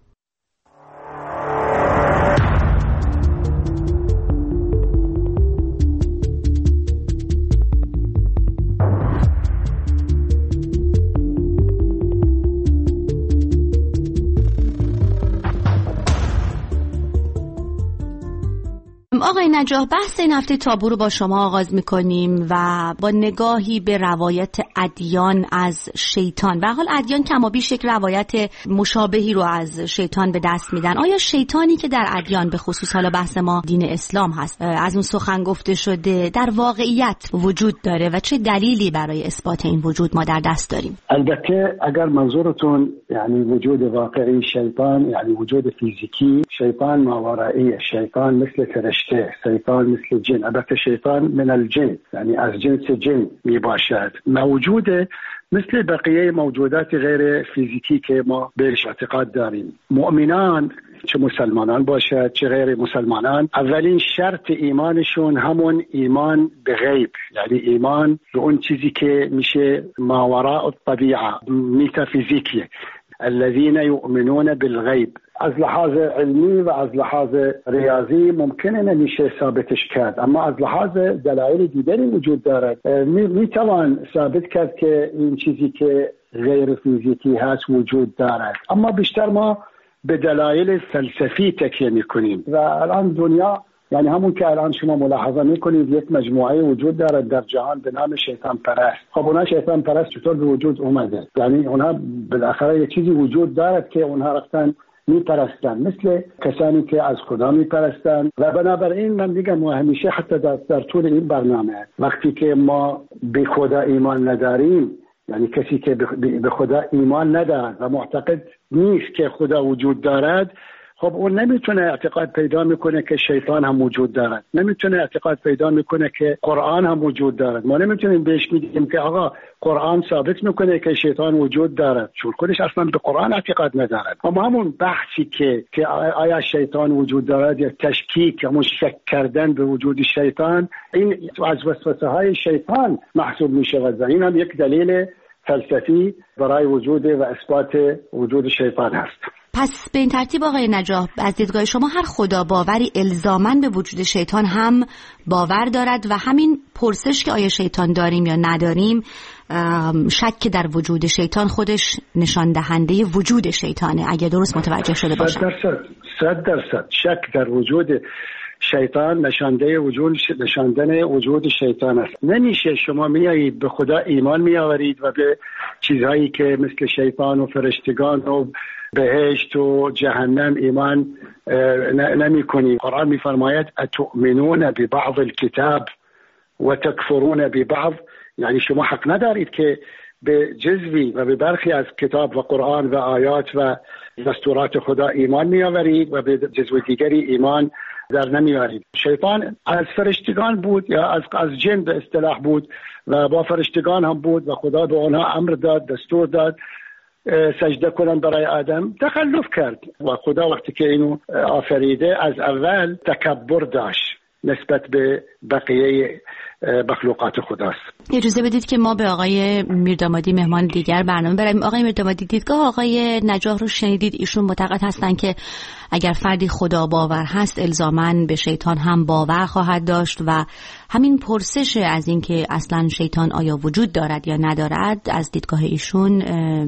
آقای نجاح، بحث این هفته تابو رو با شما آغاز می‌کنیم و با نگاهی به روایت ادیان از شیطان. به حال ادیان کمابیش یک روایت مشابهی رو از شیطان به دست میدن. آیا شیطانی که در ادیان به خصوص حالا بحث ما دین اسلام هست از اون سخن گفته شده در واقعیت وجود داره و چه دلیلی برای اثبات این وجود ما در دست داریم؟ البته اگر منظورتون یعنی وجود واقعی شیطان یعنی وجود فیزیکی شیطان ماورائیه، شیطان مثل فرشته، شیطان مثل جن. البته شیطان من الجن، یعنی از جنس جن می باشد، موجوده مثل بقیه موجودات غیر فیزیکی که ما بهش اعتقاد داریم. مؤمنان چه مسلمانان باشد چه غیر مسلمانان، اولین شرط ایمانشون همون ایمان به غیب، یعنی ایمان به اون چیزی که میشه ماوراء الطبیعه، میتافیزیکیه. الذين يؤمنون بالغیب. از لحاظ علمی و از لحاظ ریاضی ممکنه نمیشه ثابتش کرد، اما از لحاظ دلایل دیگری وجود دارد. میتوان ثابت کرد که این چیزی که غیر فیزیکی هست وجود دارد، اما بیشتر ما به دلایل فلسفی تکیه میکنیم. و الان دنیا، یعنی همون که الان شما ملاحظه میکنید یک مجموعه وجود دارد در جهان به نام شیطان پرست. خب اونها شیطان پرست چطور به وجود اومده؟ یعنی اونها بالاخره یک چیزی وجود دارد که اونها رفتن میپرستن، مثل کسانی که از خدا میپرستن. و بنابراین من میگم همیشه حتی در, در طول این برنامه وقتی که ما به خدا ایمان نداریم، یعنی کسی که به خدا ایمان ندارد و معتقد نیست که خدا وجود دارد، خب اون نمیتونه اعتقاد پیدا میکنه که شیطان هم وجود دارد، نمیتونه اعتقاد پیدا میکنه که قرآن هم وجود دارد. ما نمیتونیم بهش میگیم که آقا قرآن ثابت میکنه که شیطان وجود دارد، چون خودش اصلا به قرآن اعتقاد ندارد. اما همون بحثی که که آیا شیطان وجود دارد یا تشکیک، همون شک کردن به وجود شیطان، این از وسوسه های شیطان محسوب میشود و این هم یک دلیل فلسفی برای وجود و اثبات وجود شیطان هست. پس به این ترتیب آقای نجاح، از دیدگاه شما هر خدا باوری الزاماً به وجود شیطان هم باور دارد و همین پرسش که آیا شیطان داریم یا نداریم، شک در وجود شیطان خودش نشان دهنده وجود شیطانه، اگه درست متوجه شده باشم. صد درصد صد درصد شک در وجود شیطان نشانده وجود نشاندن وجود شیطان است. نمیشه شما میایید به خدا ایمان میآورید و به چیزهایی که مثل شیطان و فرشتگان و بهشت و جهنم ایمان نمی کنید. قرآن میفرماید اتؤمنون ببعض الكتاب و تکفرون ببعض، یعنی شما حق ندارید که به جزوی و به برخی از کتاب و قرآن و آیات و دستورات خدا ایمان میآورید و به جزو دیگری ایمان در نمیارید. شیطان از فرشتگان بود یا از از جن به اصطلاح بود و با فرشتگان هم بود و خدا به آنها امر داد، دستور داد سجده کنن برای آدم، تخلف کرد و خدا وقتی که اینو آفریده از اول تکبر داشت نسبت به بقیه مخلوقات خداست. اجازه بدید که ما به آقای میردامادی مهمان دیگر برنامه بریم. آقای میردامادی، دیدگاه آقای نجاح رو شنیدید. ایشون معتقد هستن که اگر فردی خدا باور هست الزاماً به شیطان هم باور خواهد داشت و همین پرسش از این که اصلاً شیطان آیا وجود دارد یا ندارد، از دیدگاه ایشون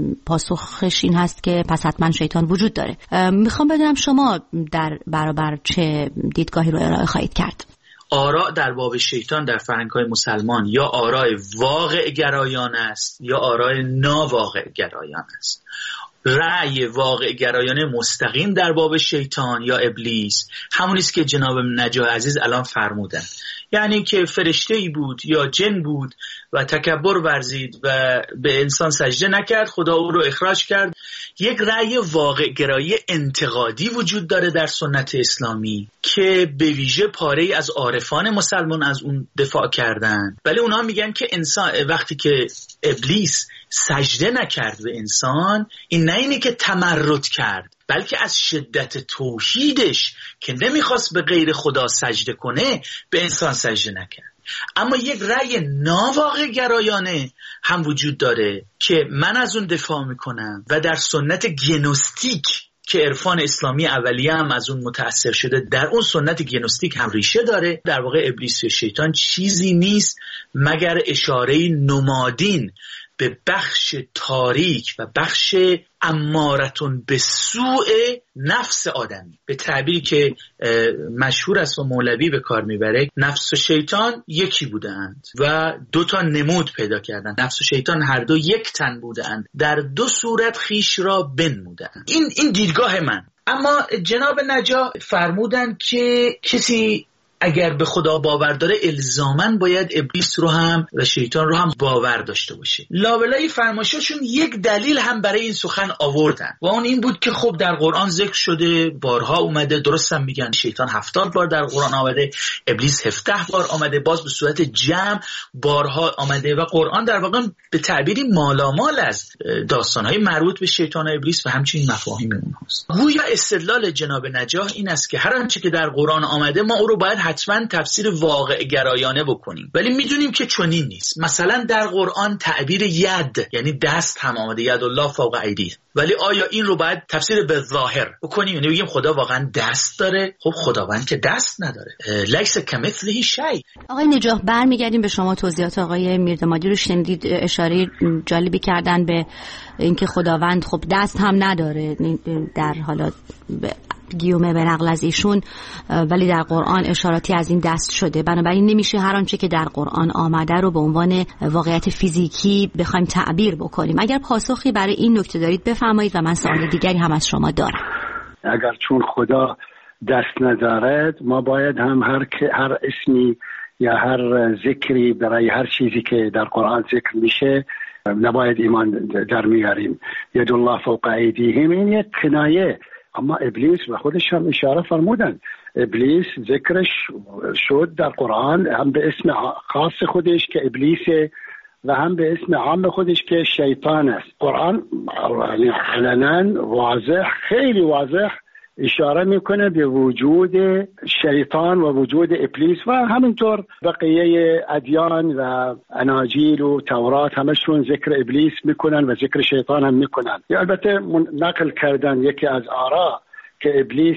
پاسخش این هست که پس حتما شیطان وجود داره. میخوام بدونم شما در برابر چه دیدگاهی رو ارائه خواهید کرد؟ آراء در باب شیطان در فرهنگ‌های مسلمان یا آراء واقع گرایانه است یا آراء ناواقع گرایانه است. رأی واقع گرایانه مستقیم در باب شیطان یا ابلیس همون است که جناب نجاح عزیز الان فرمودن، یعنی که فرشته‌ای بود یا جن بود و تکبر ورزید و به انسان سجده نکرد، خدا او رو اخراج کرد. یک رأی واقع گرایی انتقادی وجود داره در سنت اسلامی که به ویژه پاره‌ای از عارفان مسلمان از اون دفاع کردن، ولی اونا میگن که انسان وقتی که ابلیس سجده نکرد به انسان، این نه اینه که تمرد کرد، بلکه از شدت توحیدش که نمیخواست به غیر خدا سجده کنه به انسان سجده نکرد. اما یک رأی ناواقع گرایانه هم وجود داره که من از اون دفاع میکنم و در سنت گنوستیک که عرفان اسلامی اولیه هم از اون متأثر شده، در اون سنت گنوستیک هم ریشه داره. در واقع ابلیس و شیطان چیزی نیست مگر اشاره نمادین به بخش تاریک و بخش امارتون به سوء نفس آدمی، به تعبیری که مشهور است و مولوی به کار میبره، نفس و شیطان یکی بودند و دو تا نمود پیدا کردند. نفس و شیطان هر دو یک تن بودند، در دو صورت خیش را بنمودند. این این دیدگاه من. اما جناب نجاح فرمودند که کسی اگر به خدا باور داره الزاماً باید ابلیس رو هم و شیطان رو هم باور داشته باشه. لابلای فرمایشاشون یک دلیل هم برای این سخن آوردن و اون این بود که خب در قرآن ذکر شده، بارها اومده، درست هم میگن شیطان هفتاد بار در قرآن آمده، ابلیس هفده بار آمده، باز به صورت جمع بارها آمده و قرآن در واقع به تعبیری مالامال از داستانهای مربوط به شیطان و ابلیس و همچنین مفاهیم اونهاست. گویا استدلال جناب نجاح این است که هر آنچه که در قرآن آمده ما او رو باید حتما تفسیر واقع گرایانه بکنیم، ولی میدونیم که چنین نیست. مثلا در قرآن تعبیر ید یعنی دست هم آمده، ید الله فوق ایدی، ولی آیا این رو باید تفسیر به ظاهر بکنیم؟ یعنی بگیم خدا واقعا دست داره؟ خب خداوند که دست نداره، لیس کمثله شیء. آقای نجاح برمیگردیم به شما. توضیحات آقای میردامادی رو شنیدید، اشاره جالبی کردن به اینکه خداوند خب دست هم نداره در حالات گیومه به نقل از ایشون، ولی در قرآن اشاراتی از این دست شده. بنابراین نمیشه هر آنچه که در قرآن آمده رو به عنوان واقعیت فیزیکی بخوایم تعبیر بکنیم. اگر پاسخی برای این نکته دارید بفرمایید و من سوال دیگری هم از شما دارم. اگر چون خدا دست ندارد ما باید هم هر هر اسمی یا هر ذکری برای هر چیزی که در قرآن ذکر میشه نباید ایمان در میاریم. ید الله فوق ایدیهم این یک کنایه، اما ابلیس و خودش هم اشاره فرمودن. ابلیس ذکرش شد در قرآن هم به اسم خاص خودش که ابلیسه و هم به اسم عام خودش که شیطان است. قرآن علنا واضح، خیلی واضح اشاره میکنه به وجود شیطان و وجود ابلیس و همینطور بقیه ادیان و اناجیل و تورات همشون ذکر ابلیس میکنن و ذکر شیطان هم میکنن. البته نقل کردن یکی از آرا که ابلیس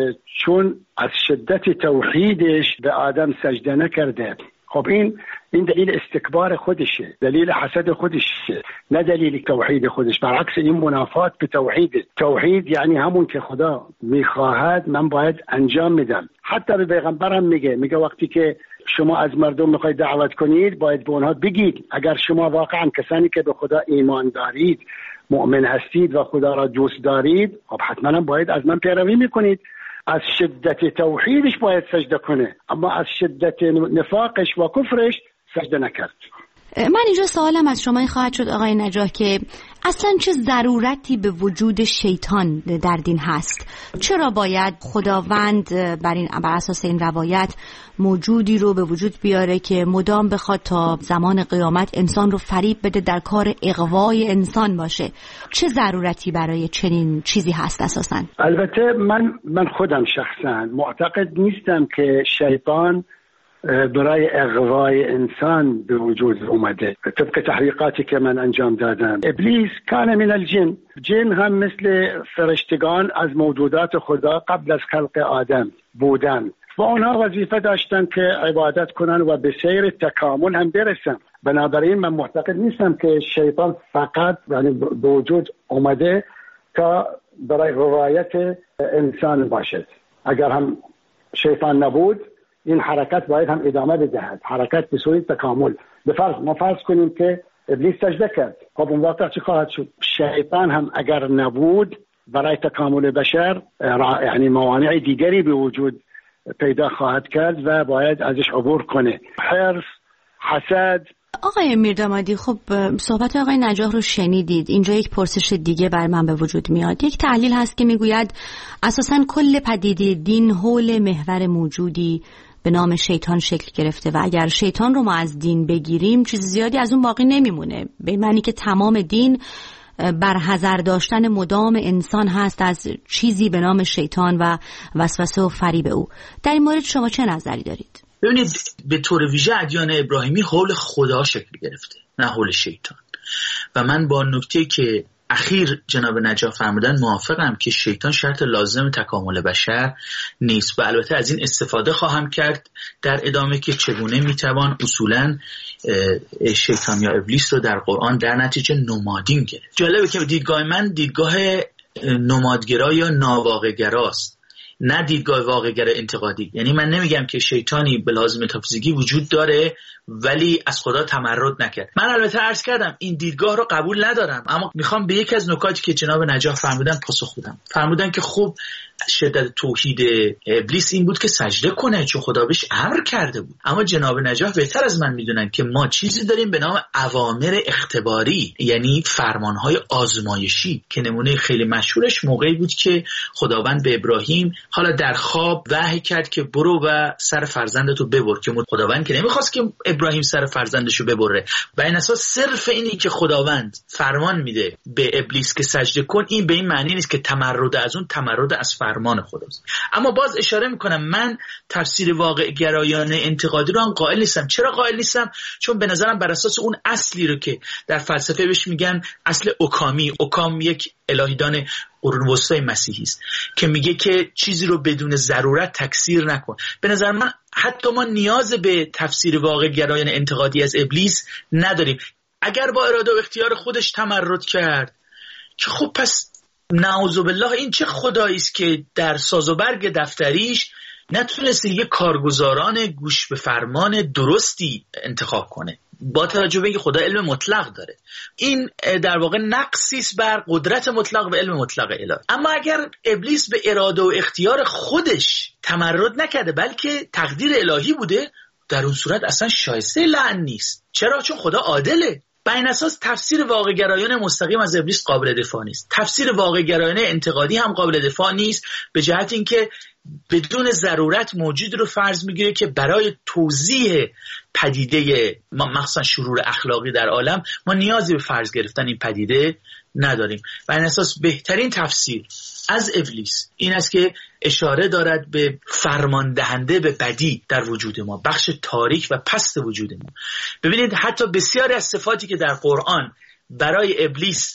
چون از شدت توحیدش به آدم سجده نکرده. خب این این دلیل استکبار خودشه، دلیل حسد خودشه، نه دلیل توحید خودش. برعکس این منافات به توحید. توحید یعنی همون که خدا میخواهد من باید انجام میدم. حتی به پیغمبرم میگه میگه وقتی که شما از مردم میخواید دعوت کنید باید به اونها بگید اگر شما واقعا کسانی که به خدا ایمان دارید، مؤمن هستید و خدا را دوست دارید، خب حتما باید از من پیروی میکنید. از شدت توحیدش باید سجده کنه، اما از شدت نفاقش و کفرش سجده نکرد. من اینجا سوالم از شما این خواهد شد آقای نجاح که اصلا چه ضرورتی به وجود شیطان در دین هست؟ چرا باید خداوند بر این بر اساس این روایت موجودی رو به وجود بیاره که مدام بخواد تا زمان قیامت انسان رو فریب بده، در کار اغوای انسان باشه؟ چه ضرورتی برای چنین چیزی هست اساسا؟ البته من من خودم شخصا معتقد نیستم که شیطان برای اغوای انسان به وجود اومده. طبق تحقیقاتی که من انجام دادم ابلیس کان من الجن، جن هم مثل فرشتگان از موجودات خدا قبل از خلق آدم بودن و آنها وظیفه داشتن که عبادت کنن و به سیر تکامل هم برسن. بنابراین من معتقد نیستم که شیطان فقط یعنی به وجود اومده تا برای غوایت انسان باشد. اگر هم شیطان نبود این حرکت باید هم ادامه بدهد، حرکت به سوی تکامل. به فرض ما فرض کنیم که ابلیس سجده کرد، خب اون وقت چه خواهد شد؟ شیطان هم اگر نبود برای تکامل بشر یعنی موانع دیگری به وجود پیدا خواهد کرد و باید ازش عبور کنه. حرص، حسد. آقای میردامادی، خب صحبت آقای نجاح رو شنیدید. اینجا یک پرسش دیگه بر من به وجود میاد. یک تحلیل هست که میگوید اساساً کل پدیده دین حول محور موجودی به نام شیطان شکل گرفته و اگر شیطان رو ما از دین بگیریم چیز زیادی از اون باقی نمیمونه، به معنی که تمام دین بر حذر داشتن مدام انسان هست از چیزی به نام شیطان و وسوسه و فریب او. در این مورد شما چه نظری دارید؟ ببینید، به طور ویژه ادیان ابراهیمی حول خدا شکل گرفته، نه حول شیطان. و من با نکته که اخیر جناب نجاح فرمودن موافقم که شیطان شرط لازم تکامل بشر نیست و البته از این استفاده خواهم کرد در ادامه که چگونه میتوان اصولاً شیطان یا ابلیس رو در قرآن در نتیجه نمادین گرفت. جالبه که دیدگاه من دیدگاه نمادگرا یا ناواقع‌گراست. نه دیدگاه واقع‌گرا انتقادی. یعنی من نمیگم که شیطانی به لحاظ متافیزیکی وجود داره ولی از خدا تمرد نکرد. من البته عرض کردم این دیدگاه رو قبول ندارم، اما میخوام به یک از نکاتی که جناب نجاح فرمودن پاسخ بدم. فرمودن که خب شدت توحید ابلیس این بود که سجده کنه چون خدا بهش امر کرده بود. اما جناب نجاح بهتر از من میدونن که ما چیزی داریم به نام اوامر اختباری، یعنی فرمانهای آزمایشی که نمونه خیلی مشهورش موقعی بود که خداوند به ابراهیم حالا در خواب وحی کرد که برو و سر فرزندتو ببر، که خداوند که نمیخواست که ابراهیم سر فرزندشو ببره. و این اساس صرف اینی که خداوند فرمان میده به ابلیس که سجده کن، این به این معنی نیست که تمرد از اون تمرد از فرمان خداست. اما باز اشاره میکنم من تفسیر واقع گرایانه انتقادی رو هم قائل نیستم. چرا قائل نیستم؟ چون به نظرم بر اساس اون اصلی رو که در فلسفه بهش میگن اصل اوکامی، اوکام یک الهیدان قرون وسطای مسیحی است که میگه که چیزی رو بدون ضرورت تکثیر نکن. به نظر من حتی ما نیاز به تفسیر واقع گرایانه انتقادی از ابلیس نداریم. اگر با اراده و اختیار خودش تمرد کرد که خب پس نعوذ بالله این چه خدایی است که در ساز و برگ دفتریش نتونست یه کارگزاران گوش به فرمان درستی انتخاب کنه، با توجه به اینکه خدا علم مطلق داره. این در واقع نقصی است بر قدرت مطلق و علم مطلق الهی. اما اگر ابلیس به اراده و اختیار خودش تمرد نکرده بلکه تقدیر الهی بوده، در اون صورت اصلا شایسته لعن نیست. چرا؟ چون خدا عادله. بر این اساس تفسیر واقع گرایانه مستقیم از ابلیس قابل دفاع نیست. تفسیر واقع گرایانه انتقادی هم قابل دفاع نیست، به جهت اینکه بدون ضرورت موجود رو فرض میگیره که برای توضیح پدیده مخصوصا شرور اخلاقی در عالم ما نیازی به فرض گرفتن این پدیده نداریم. و این اساس بهترین تفسیر از ابلیس این است که اشاره دارد به فرمان دهنده به بدی در وجود ما، بخش تاریک و پست وجود ما. ببینید حتی بسیاری از صفاتی که در قرآن برای ابلیس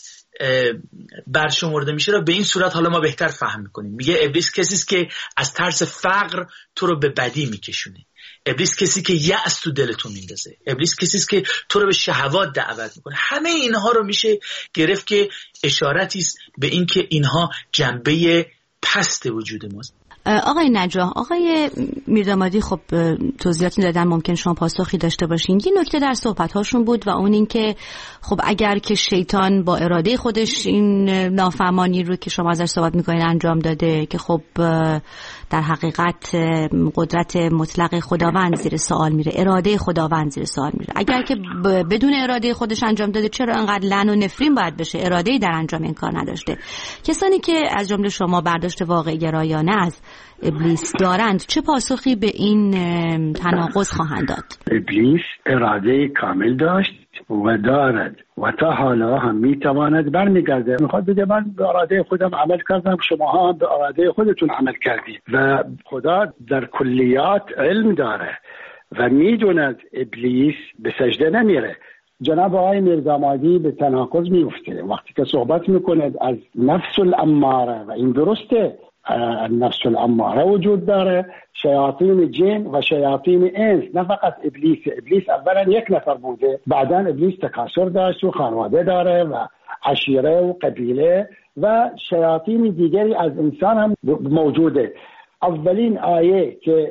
برشمرده میشه را به این صورت حالا ما بهتر فهم میکنیم. میگه ابلیس کسی است که از ترس فقر تو رو به بدی میکشونه. ابلیس کسی که یأس تو دلتون میندازه. ابلیس کسی است که تو رو به شهوات دعوت میکنه. همه اینها رو میشه گرفت که اشارتی است به این که اینها جنبه پست وجود ماست. آقای نجاح، آقای میردامادی خب توضیحاتی دادن، ممکن شما پاسخی داشته باشین. یه نکته در صحبت‌هاشون بود و اون این که خب اگر که شیطان با اراده خودش این نافرمانی رو که شما ازش صحبت می‌کنین انجام داده، که خب در حقیقت قدرت مطلق خداوند زیر سوال میره، اراده خداوند زیر سوال میره. اگر که بدون اراده خودش انجام داده، چرا انقدر لعن و نفرین باید بشه؟ اراده‌ای در انجام این کار نداشته. کسانی که از جمله شما برداشت واقع گرایانه از ابلیس دارند چه پاسخی به این تناقض خواهند داد؟ ابلیس اراده کامل داشت و دارد و تا حالا هم میتواند برمیگرده. میخواد بگه من به اراده خودم عمل کردم، شما هم به اراده خودتون عمل کردید. و خدا در کلیات علم داره و میدوند ابلیس به سجده نمیره. جناب آقای میردامادی به تناقض میفته وقتی که صحبت میکنه از نفس الاماره، و این درسته، نفس الاماره وجود داره، شیاطین جن و شیاطین انس، نه فقط ابلیس. ابلیس اولا یک نفر بوده، بعدا ابلیس تکاثر داشت و خانواده داره و عشیره و قبیله و شیاطین دیگری از انسان هم موجوده. اولین آیه که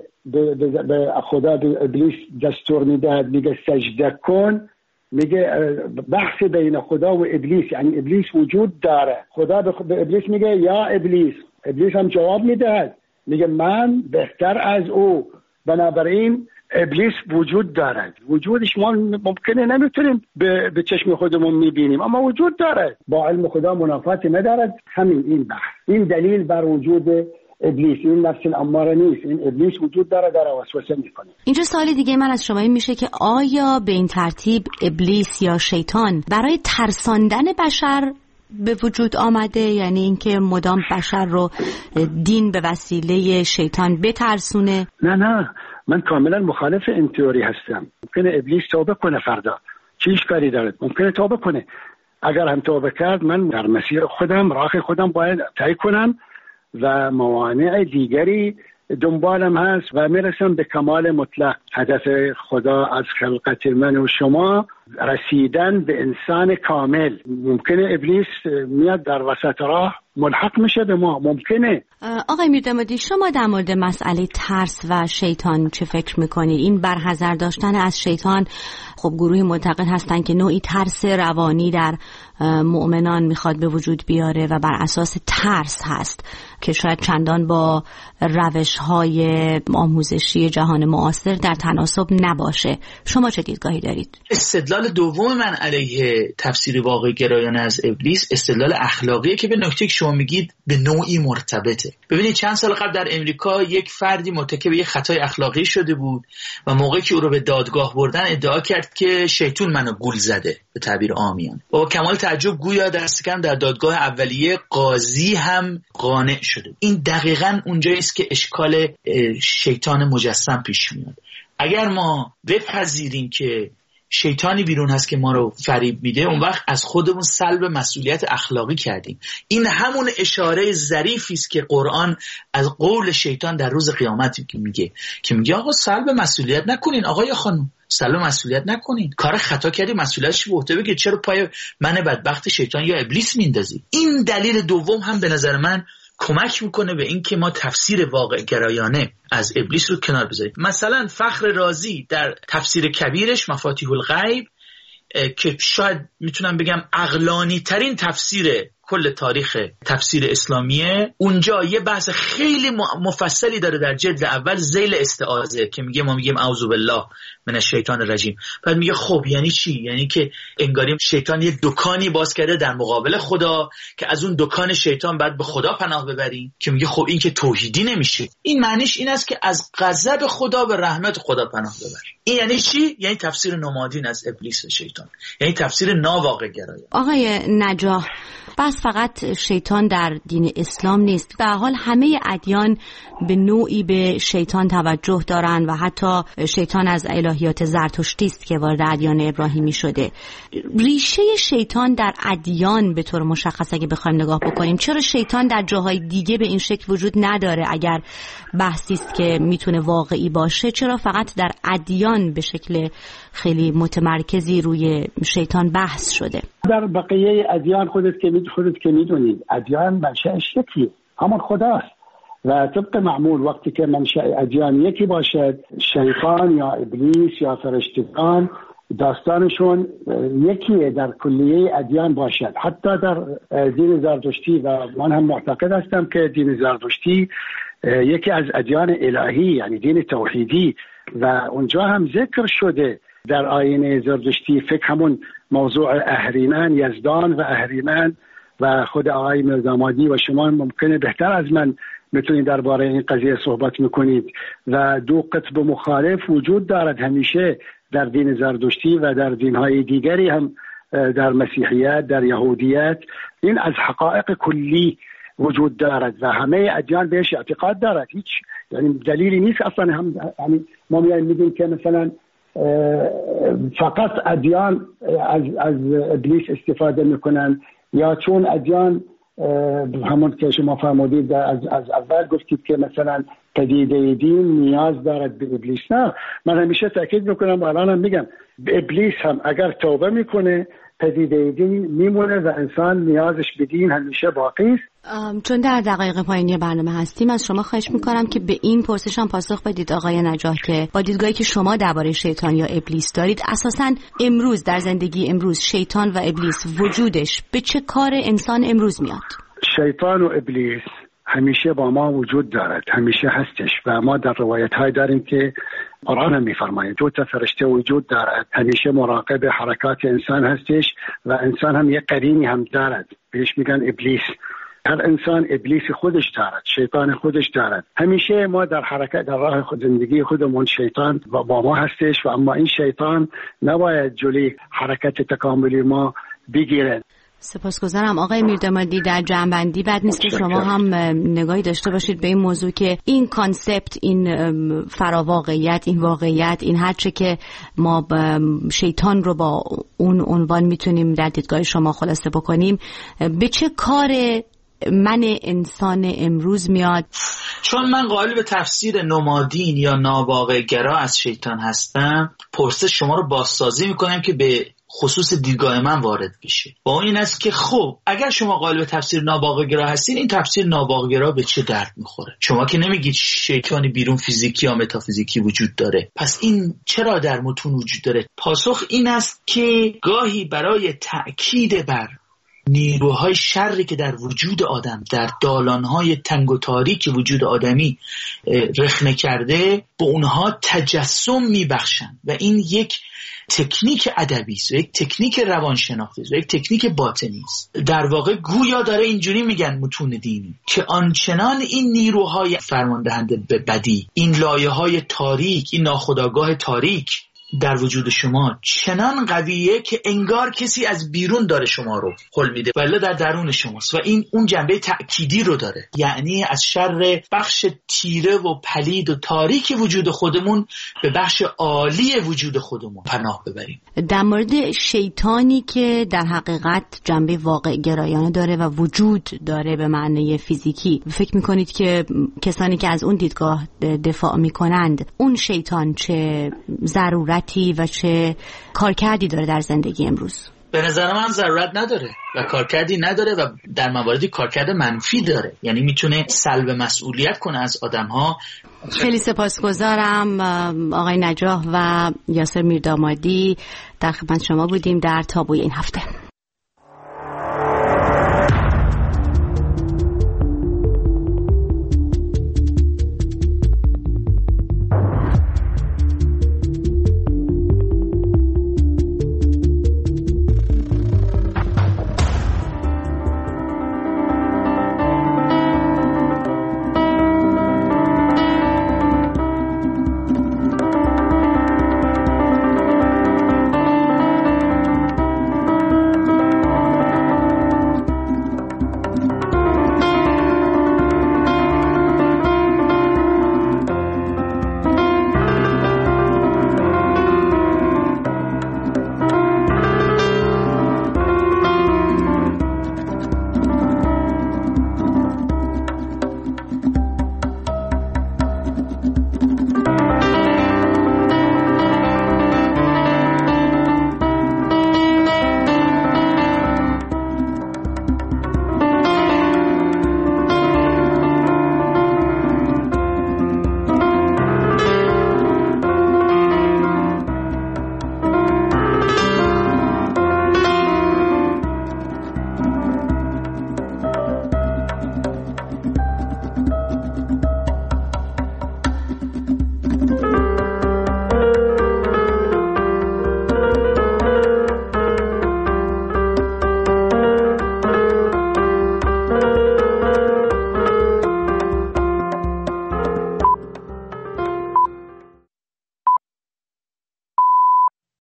به خدا به ابلیس دستور میدهد میگه سجده کن، میگه بحث بین خدا و ابلیس، یعنی ابلیس وجود داره. خدا به ابلیس میگه یا ابلیس، ابلیس هم جواب میدهد میگه من بهتر از او. بنابراین ابلیس وجود دارد. وجودش ما ممکنه نمیتونیم به, به چشم خودمون میبینیم، اما وجود داره. با علم خدا منافاتی ندارد. همین این بحث، این دلیل بر وجود ابلیس، این نفس الاماره نیست. این ابلیس وجود داره، داره وسوسه میکنه. اینجا سوالی دیگه من از شما این میشه که آیا به این ترتیب ابلیس یا شیطان برای ترساندن بشر به وجود آمده؟ یعنی اینکه مدام بشر رو دین به وسیله شیطان بترسونه؟ نه نه، من کاملا مخالف این تئوری هستم. ممکنه ابلیس توبه کنه فردا، چه اشکالی داره؟ ممکنه توبه کنه. اگر هم توبه کرد، من در مسیر خودم، راه خودم باید طی کنم و موانع دیگری دنبالم هست و میرسم به کمال مطلق. هدف خدا از خلقت من و شما رسیدن به انسان کامل. ممکنه ابلیس میاد در وسط راه ملحق میشه به ما، ممکنه. آقای میردامادی، شما در مورد مسئله ترس و شیطان چه فکر میکنید؟ این برحذر داشتن از شیطان، خب گروهی معتقد هستن که نوعی ترس روانی در مؤمنان میخواد به وجود بیاره و بر اساس ترس هست که شاید چندان با روش‌های آموزشی جهان معاصر در تناسب نباشه. شما چه دیدگاهی دارید؟ استدلال دوم من علیه تفسیر واقع گرایانه از ابلیس استدلال اخلاقیه که به نکته که شما میگید به نوعی مرتبطه. ببینید چند سال قبل در امریکا یک فردی مرتکب یک خطای اخلاقی شده بود و موقعی که او رو به دادگاه بردن ادعا کرد که شیطون منو گول زده، به تعبیر عامیان. با کمال تعجب گویا دست کم در دادگاه اولیه قاضی هم قانع شده. این دقیقاً اونجایی است که اشکال شیطان مجسم پیش میاد. اگر ما بپذیریم که شیطانی بیرون هست که ما رو فریب میده، اون وقت از خودمون سلب مسئولیت اخلاقی کردیم. این همون اشاره ظریفی است که قرآن از قول شیطان در روز قیامت میگه که میگه آقا سلب مسئولیت نکنین، آقا یا خانم سلب مسئولیت نکنین، کار خطا کردی مسئولیتش به عهده بگیر، چرا پای من بدبخت شیطان یا ابلیس میندازی؟ این دلیل دوم هم به نظر من کمک میکنه به این که ما تفسیر واقع گرایانه از ابلیس رو کنار بذاریم. مثلا فخر رازی در تفسیر کبیرش مفاتیح الغیب که شاید میتونم بگم عقلانی ترین تفسیر کل تاریخ تفسیر اسلامیه، اونجا یه بحث خیلی مفصلی داره در جلد اول ذیل استعاذه که میگه ما میگیم اعوذ بالله من الشیطان الرجیم. بعد میگه خب یعنی چی؟ یعنی که انگاریم شیطان یه دکانی باز کرده در مقابل خدا که از اون دکان شیطان بعد به خدا پناه ببریم، که میگه خب این که توحیدی نمیشه. این معنیش این است که از غضب خدا به رحمت خدا پناه ببریم. این یعنی چی؟ یعنی تفسیر نمادین از ابلیس و شیطان، یعنی تفسیر ناواقع گرایانه. آقای نجاح، بس فقط شیطان در دین اسلام نیست، در حال همه ادیان به نوعی به شیطان توجه دارن و حتی شیطان از الهیات زرتشتی است که وارد ادیان ابراهیمی شده. ریشه شیطان در ادیان به طور مشخص اگه بخوایم نگاه بکنیم، چرا شیطان در جاهای دیگه به این شکل وجود نداره؟ اگر بحثی است که میتونه واقعی باشه، چرا فقط در ادیان به شکل خیلی متمرکزی روی شیطان بحث شده؟ در بقیه ادیان خودت که می خودت که میدونید ادیان منشأش یکیه، همون خداست و طبق معمول وقتی که منشأ ادیان یکی باشد، شیطان یا ابلیس یا فرشتگان داستانشون یکیه در کلیه ادیان باشد. حتی در دین زرتشتی، و من هم معتقد هستم که دین زرتشتی یکی از ادیان الهی، یعنی دین توحیدی، و اونجا هم ذکر شده در آیین زرتشتی فکر همون موضوع اهریمن، یزدان و اهریمن و خود آقای میردامادی و شما ممکنه بهتر از من میتونید درباره این قضیه صحبت میکنید. و دو قطب مخالف وجود دارد همیشه در دین زرتشتی و در دینهای دیگری هم، در مسیحیت، در یهودیت. این از حقایق کلی وجود دارد و همه ادیان بهش اعتقاد دارد. هیچ یعنی دلیلی نیست اصلا. هم یعنی ما میگیم که مثلا فقط ادیان از از ابلیس استفاده میکنن، یا چون ادیان همون که شما فرمودید از از اول گفتید که مثلا پدیده دین نیاز دارد به ابلیس. نه، من همیشه تاکید میکنم و الان هم میگم ابلیس هم اگر توبه میکنه پدیده دین میمونه و انسان نیازش به دین همیشه باقی است. چون در دقایق پایانی برنامه هستیم، از شما خواهش میکنم که به این پرسش هم پاسخ بدید آقای نجاح که با دیدگاهی که شما درباره شیطان یا ابلیس دارید، اساساً امروز در زندگی امروز شیطان و ابلیس وجودش به چه کار انسان امروز میاد؟ شیطان و ابلیس همیشه با ما وجود دارد، همیشه هستش و ما در روایت های داریم که قرآن هم میفرماید دو تا فرشته وجود دارد، همیشه مراقب حرکات انسان هستش و انسان هم یک قرینی هم دارد، بهش میگن ابلیس. هر انسان ابلیس خودش دارد، شیطان خودش دارد. همیشه ما در حرکت در راه خود زندگی خودمون شیطان با ما هستش و اما این شیطان نباید جلوی حرکت تکاملی ما بگیرد. سپاسگزارم آقای میردامادی. در جنبندی بد نیست که شما هم نگاهی داشته باشید به این موضوع که این کانسپت، این فراواقعیت، این واقعیت، این هرچه که ما شیطان رو با اون عنوان میتونیم در دیدگاه شما خلاصه بکنیم، به چه کار من انسان امروز میاد؟ چون من قائل به تفسیر نمادین یا ناواقع گرا از شیطان هستم، پرسش شما رو بازسازی میکنم که به خصوص دیدگاه من وارد بشه. با این است که خب اگر شما قائل به تفسیر ناواقع‌گرا هستین، این تفسیر ناواقع‌گرا به چه درد میخوره؟ شما که نمیگید شیطانی بیرون فیزیکی یا متافیزیکی وجود داره، پس این چرا در متون وجود داره؟ پاسخ این است که گاهی برای تأکید بر نیروهای شری که در وجود آدم، در دالانهای تنگ و تاریک وجود آدمی رخنه کرده، به اونها تجسم میبخشن و این یک تکنیک ادبی است، یک تکنیک روانشناختی است، یک تکنیک باطنی است. در واقع گویا داره اینجوری میگن متون دینی که آنچنان این نیروهای فرماندهنده به بدی، این لایه‌های تاریک، این ناخودآگاه تاریک در وجود شما چنان قویه که انگار کسی از بیرون داره شما رو حل میده ولی در درون شماست و این اون جنبه تأکیدی رو داره، یعنی از شر بخش تیره و پلید و تاریک وجود خودمون به بخش عالی وجود خودمون پناه ببریم. در مورد شیطانی که در حقیقت جنبه واقع گرایانه داره و وجود داره به معنی فیزیکی، فکر میکنید که کسانی که از اون دیدگاه دفاع میکنند اون شیطان چه ضرورت و چه کارکردی داره در زندگی امروز؟ به نظر من ضرورت نداره و کارکردی نداره و در مواردی کارکرد منفی داره، یعنی میتونه سلب مسئولیت کنه از آدم‌ها. خیلی سپاسگزارم آقای نجاح و یاسر میردامادی، در خدمت شما بودیم در تابوی این هفته.